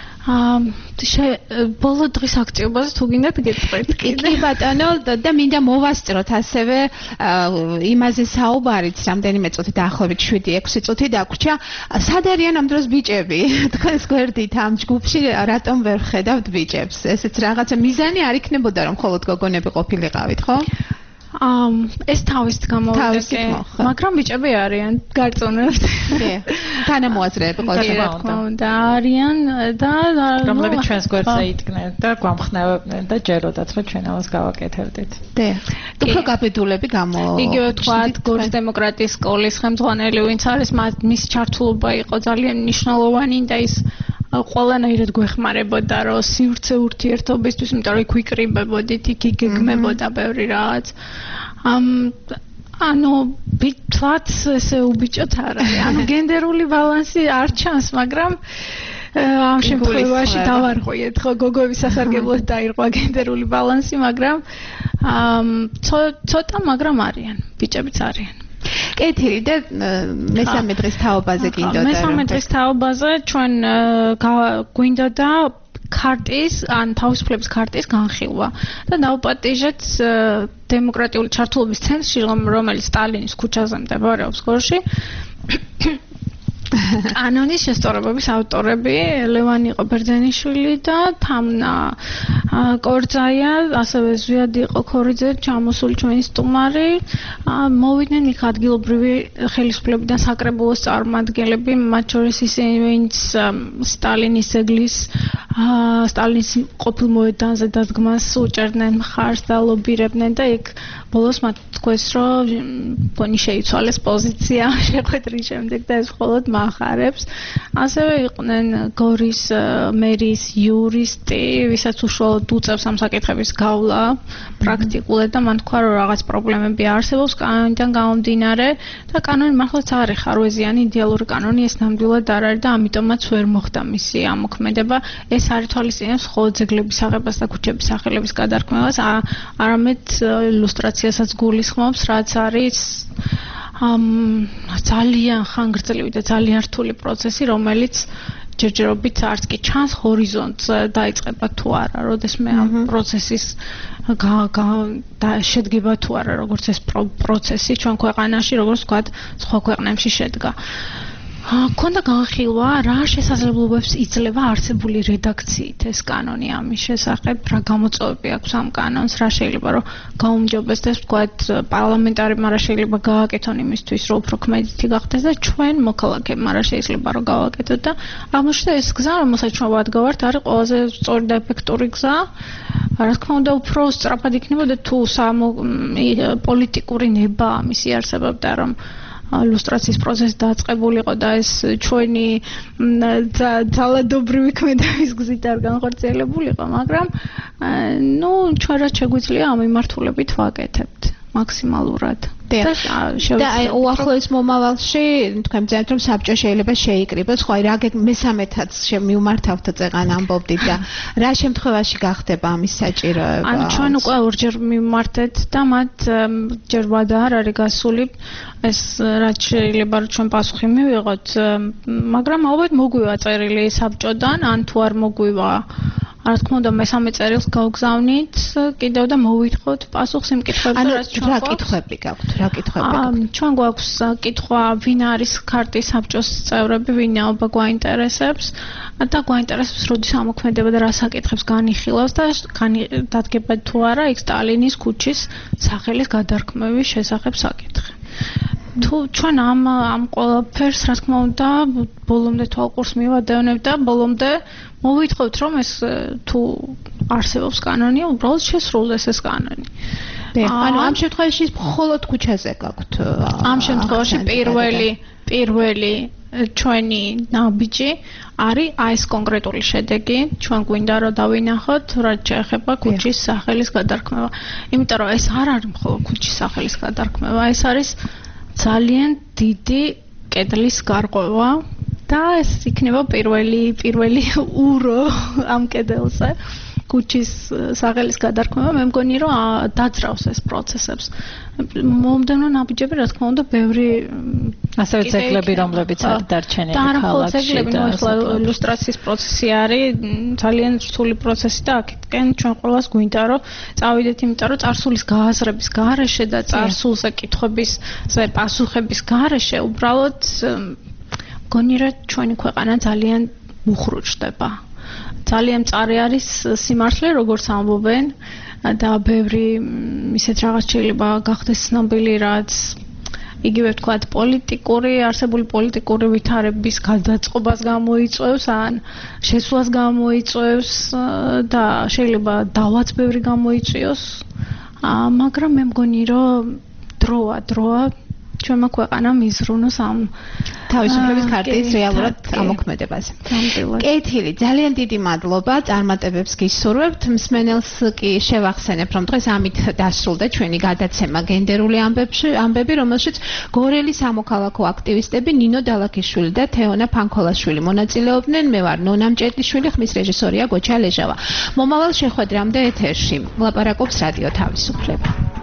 E: აა ბოლო დღის აქტივობაზე თუ გინდათ გეტყვით.
C: კი ბატონო და მინდა მოვასწროთ ასევე იმაზე საუბარიც რამდენიმე წუთი დაახლოებით შვიდი ექვსი წუთი დაგვრჩა. სად არიან ამ დროს ბიჭები? თქვენს გვერდით ამ ჯგუფში რატომ ვერ ხედავთ ბიჭებს? ესეც რაღაცა მიზანი არ იქნებოდა რომ მხოლოდ გოგონები ყოფილიყავით, ხო?
E: ამ ეს თავისით გამოვიდგე, მაგრამ ბიჭები არიან გარწმუნებთ.
C: კი. თანამოაზრეები
E: ყველა და არიან და
F: რომლებიც ჩვენს გვერდზე იდგნენ და გვამხნევებდნენ და ჯეროდათ რომ ჩვენ ამას გავაკეთებდით.
C: დე. უფრო გაბედულები გამო.
E: იგივე თქვათ გორს დემოკრატიის სკოლის ხელმძღვანელი ვინც არის, მის ჩართულობა იყო ძალიან მნიშვნელოვანი და ის ყველანაირად გვეხმარებოდა რომ სივრცე ურთიერთობისთვის, იმიტომ რომ იქ ვიკრიბებოდით, იქ იგეგმებოდა ბევრი რაღაც. ამ ანუ ბიჭად ესე უბიჭოთ არ არის. ანუ გენდერული ბალანსი არ ჩანს, მაგრამ ამ შემთხვევაში დავარღვიეთ, ხო, გოგოების სასარგებლოდ დაირღვა გენდერული ბალანსი, მაგრამ ცოტა, მაგრამ არიან, ბიჭებიც არიან.
C: კეთილი და მესამე დღის თაობაზე გინდოდა.
E: მესამე დღის თაობაზე ჩვენ გვინდა და ქარტის ან თავისუფლების ქარტის განხილვა და დავპატიჟეთ დემოკრატიული ჩართულობის ცენტრში, რომელიც სტალინის ქუჩაზე მდებარეობს გორში. კანონის შესწორებების ავტორები ლევანი იყო ბერძენიშვილი და თამნა კორძაია, ასევე ზვიად იყო ქორიძე, ჩამოსული ჩვენი სტუმარი. მოვიდნენ იქ ადგილობრივი ხელისუფლებიდან საკრებულოს წარმომადგენლები, მათ შორის ისინი, ვინც სტალინის ძეგლის სტალინის ყოფილ მოედანზე დადგმას უჭერდნენ მხარს და ლობირებდნენ და იქ ბოლოს მათ თქვეს, რომ მგონი შეიცვალეს პოზიცია შეხვედრის შემდეგ და ეს მხოლოდ მახარებს. ასევე იყვნენ გორის მერის იურისტი, ვისაც უშუალოდ უწევს ამ საკითხების გავლა პრაქტიკულად და მან თქვა, რომ რაღაც პრობლემები არსებობს კანონიდან გამომდინარე და კანონი მართლაც არ ეხარვეზიანი იდეალური კანონი ეს ნამდვილად არ არის და ამიტომაც ვერ მოხდა მისი ამოქმედება. ეს არ ითვალისწინებს მხოლოდ ძეგლების აღებას და ქუჩების სახელების გადარქმევას, არამედ ილუსტრაციასაც გულისხმობს, რაც არის ამ ძალიან ხანგრძლივი და ძალიან რთული პროცესი, რომელიც ჯერჯერობით არც კი ჩანს ჰორიზონტს დაიწყება თუ არა, როდესმე ამ პროცესის შედგება თუ არა, როგორც ეს პროცესი ჩვენ ქვეყანაში, როგორც ვთქვათ, სხვა ქვეყნებში შედგა. ქონდა განხილვა, რა შესაძლებლობებს იძლევა არსებული რედაქციით ეს კანონი ამის შესახებ, რა გამოწვევები აქვს ამ კანონს, რა შეიძლება რომ გაუმჯობესდეს, ვთქვათ, პარლამენტარებმა რა შეიძლება გააკეთონ იმისთვის, რომ უფრო ქმედითი გახდეს და ჩვენ მოქალაქეებმა რა შეიძლება რომ გავაკეთოთ და აღმოჩნდა ეს გზა, რომელსაც ჩვენ ვადგავართ, არის ყველაზე სწორი და ეფექტური გზა. რა თქმა უნდა, უფრო სწრაფად იქნებოდა თუ პოლიტიკური ნება ამის იარსებობდა, რომ ილუსტრაციის პროცესი დაწყებულიყო და ეს ჩვენი ძალადობრივი ქმედების გზით არ განხორციელებულიყო, მაგრამ ნუ ჩვენ რაც შეგვიძლია ამ მიმართულებით ვაკეთებთ. მაქსიმალურად.
C: და აი უახლოეს მომავალში თქვენ ძენთ რომ საბჭო შეიძლება შეიკრიბოს, ხო აი რა მესამეთაც შემივმართავთ წეღან ამბობდით და რა შემთხვევაში გახდება ამის საჭიროება?
E: ან ჩვენ უკვე ორჯერ მივმართეთ და მათ ჯერ ვადა არ არის გასული ეს რაც შეიძლება რომ ჩვენ პასუხი მივიღოთ, მაგრამ ალბათ მოგვივა წერილი საბჭოდან, ან თუ არ მოგვივა რა თქმა უნდა მესამე წერილს გავგზავნით კიდევ და მოვითხოვთ პასუხს იმ კითხვებზე რაც ჩვენ
C: რა კითხვები გაქვთ რა კითხვები
E: გაქვთ ჩვენ გვაქვს კითხვა ვინ არის ქარტის საბჭოს წევრები ვინაობა გვაინტერესებს და გვაინტერესებს როდის ამოქმედება და რა საკითხებს განიხილავს და დადგება თუ არა იქ სტალინის ქუჩის სახელის გადარქმევის შესახებ საკითხი თუ ჩვენ ამ ამ ყველაფერს რა თქმა უნდა ბოლომდე თვალყურს მივადევნებთ და ბოლომდე მოვითხოვთ რომ ეს თუ არსებობს კანონი უბრალოდ შესრულდეს ეს კანონი.
C: ანუ ამ შემთხვევაში მხოლოდ ქუჩაზე გაქვთ
E: ამ შემთხვევაში პირველი პირველი ჩვენი ნაბიჯი არის აი ეს კონკრეტული შედეგი ჩვენ გვინდა რომ დავინახოთ რაც შეეხება ქუჩის სახელის გადარქმევა. იმიტომ რომ ეს არ არის მხოლოდ ქუჩის სახელის გადარქმევა, ეს არის ძალიან დიდი კედლის გარღვევა და ეს იქნება პირველი პირველი ურო ამ კედელზე ქუჩის სახელის გადარქმევა. მე მგონი რომ დაძრავს ეს პროცესებს. მომდევნო ნაბიჯები რა თქმა უნდა ბევრი
F: ასევე ძეგლები რომლებიც არის დარჩენილი ქალაქში
E: და ახლა ილუსტრაციის პროცესი არის ძალიან რთული პროცესი და აქეთკენ ჩვენ ყველას გვინდა რომ წავიდეთ იმიტომ რომ წარსულის გააზრების გარეშე და წარსულზე კითხვების პასუხების გარეშე უბრალოდ მგონი რომ ჩვენი ქვეყანა ძალიან მუხრუჭდება. ძალიან მწარე არის სიმართლე როგორც ამბობენ და ბევრი ისეთ რაღაც შეიძლება გახდეს ცნობილი რაც იგივე ვთქვათ პოლიტიკური არსებული პოლიტიკური ვითარების გადაწყობას გამოიწვევს ან შესვლას გამოიწვევს და შეიძლება დავაც ბევრი გამოიწვიოს მაგრამ მე მგონი რომ დროა დროა ჩვენმა ქვეყანამ იზრუნოს ამ
C: თავისუფლების ქარტიის რეალურად ამოქმედებაზე. კეთილი, ძალიან დიდი მადლობა წარმატებებს გისურვებთ. მსმენელს კი შევახსენებ, რომ დღეს ამით დასრულდა ჩვენი გადაცემა გენდერული ამბებში, ამბები, რომელშიც გორელის სამოქალაქო აქტივისტები ნინო დალაქიშვილი და თეონა ფანქოლაშვილი მონაწილეობდნენ. მე ვარ ნონა მჭედლიშვილი, ხმის რეჟისორია გოჩა ლეჟავა. მომავალ შეხვედრამდე ეთერში ლაპარაკობს რადიო თავისუფლება.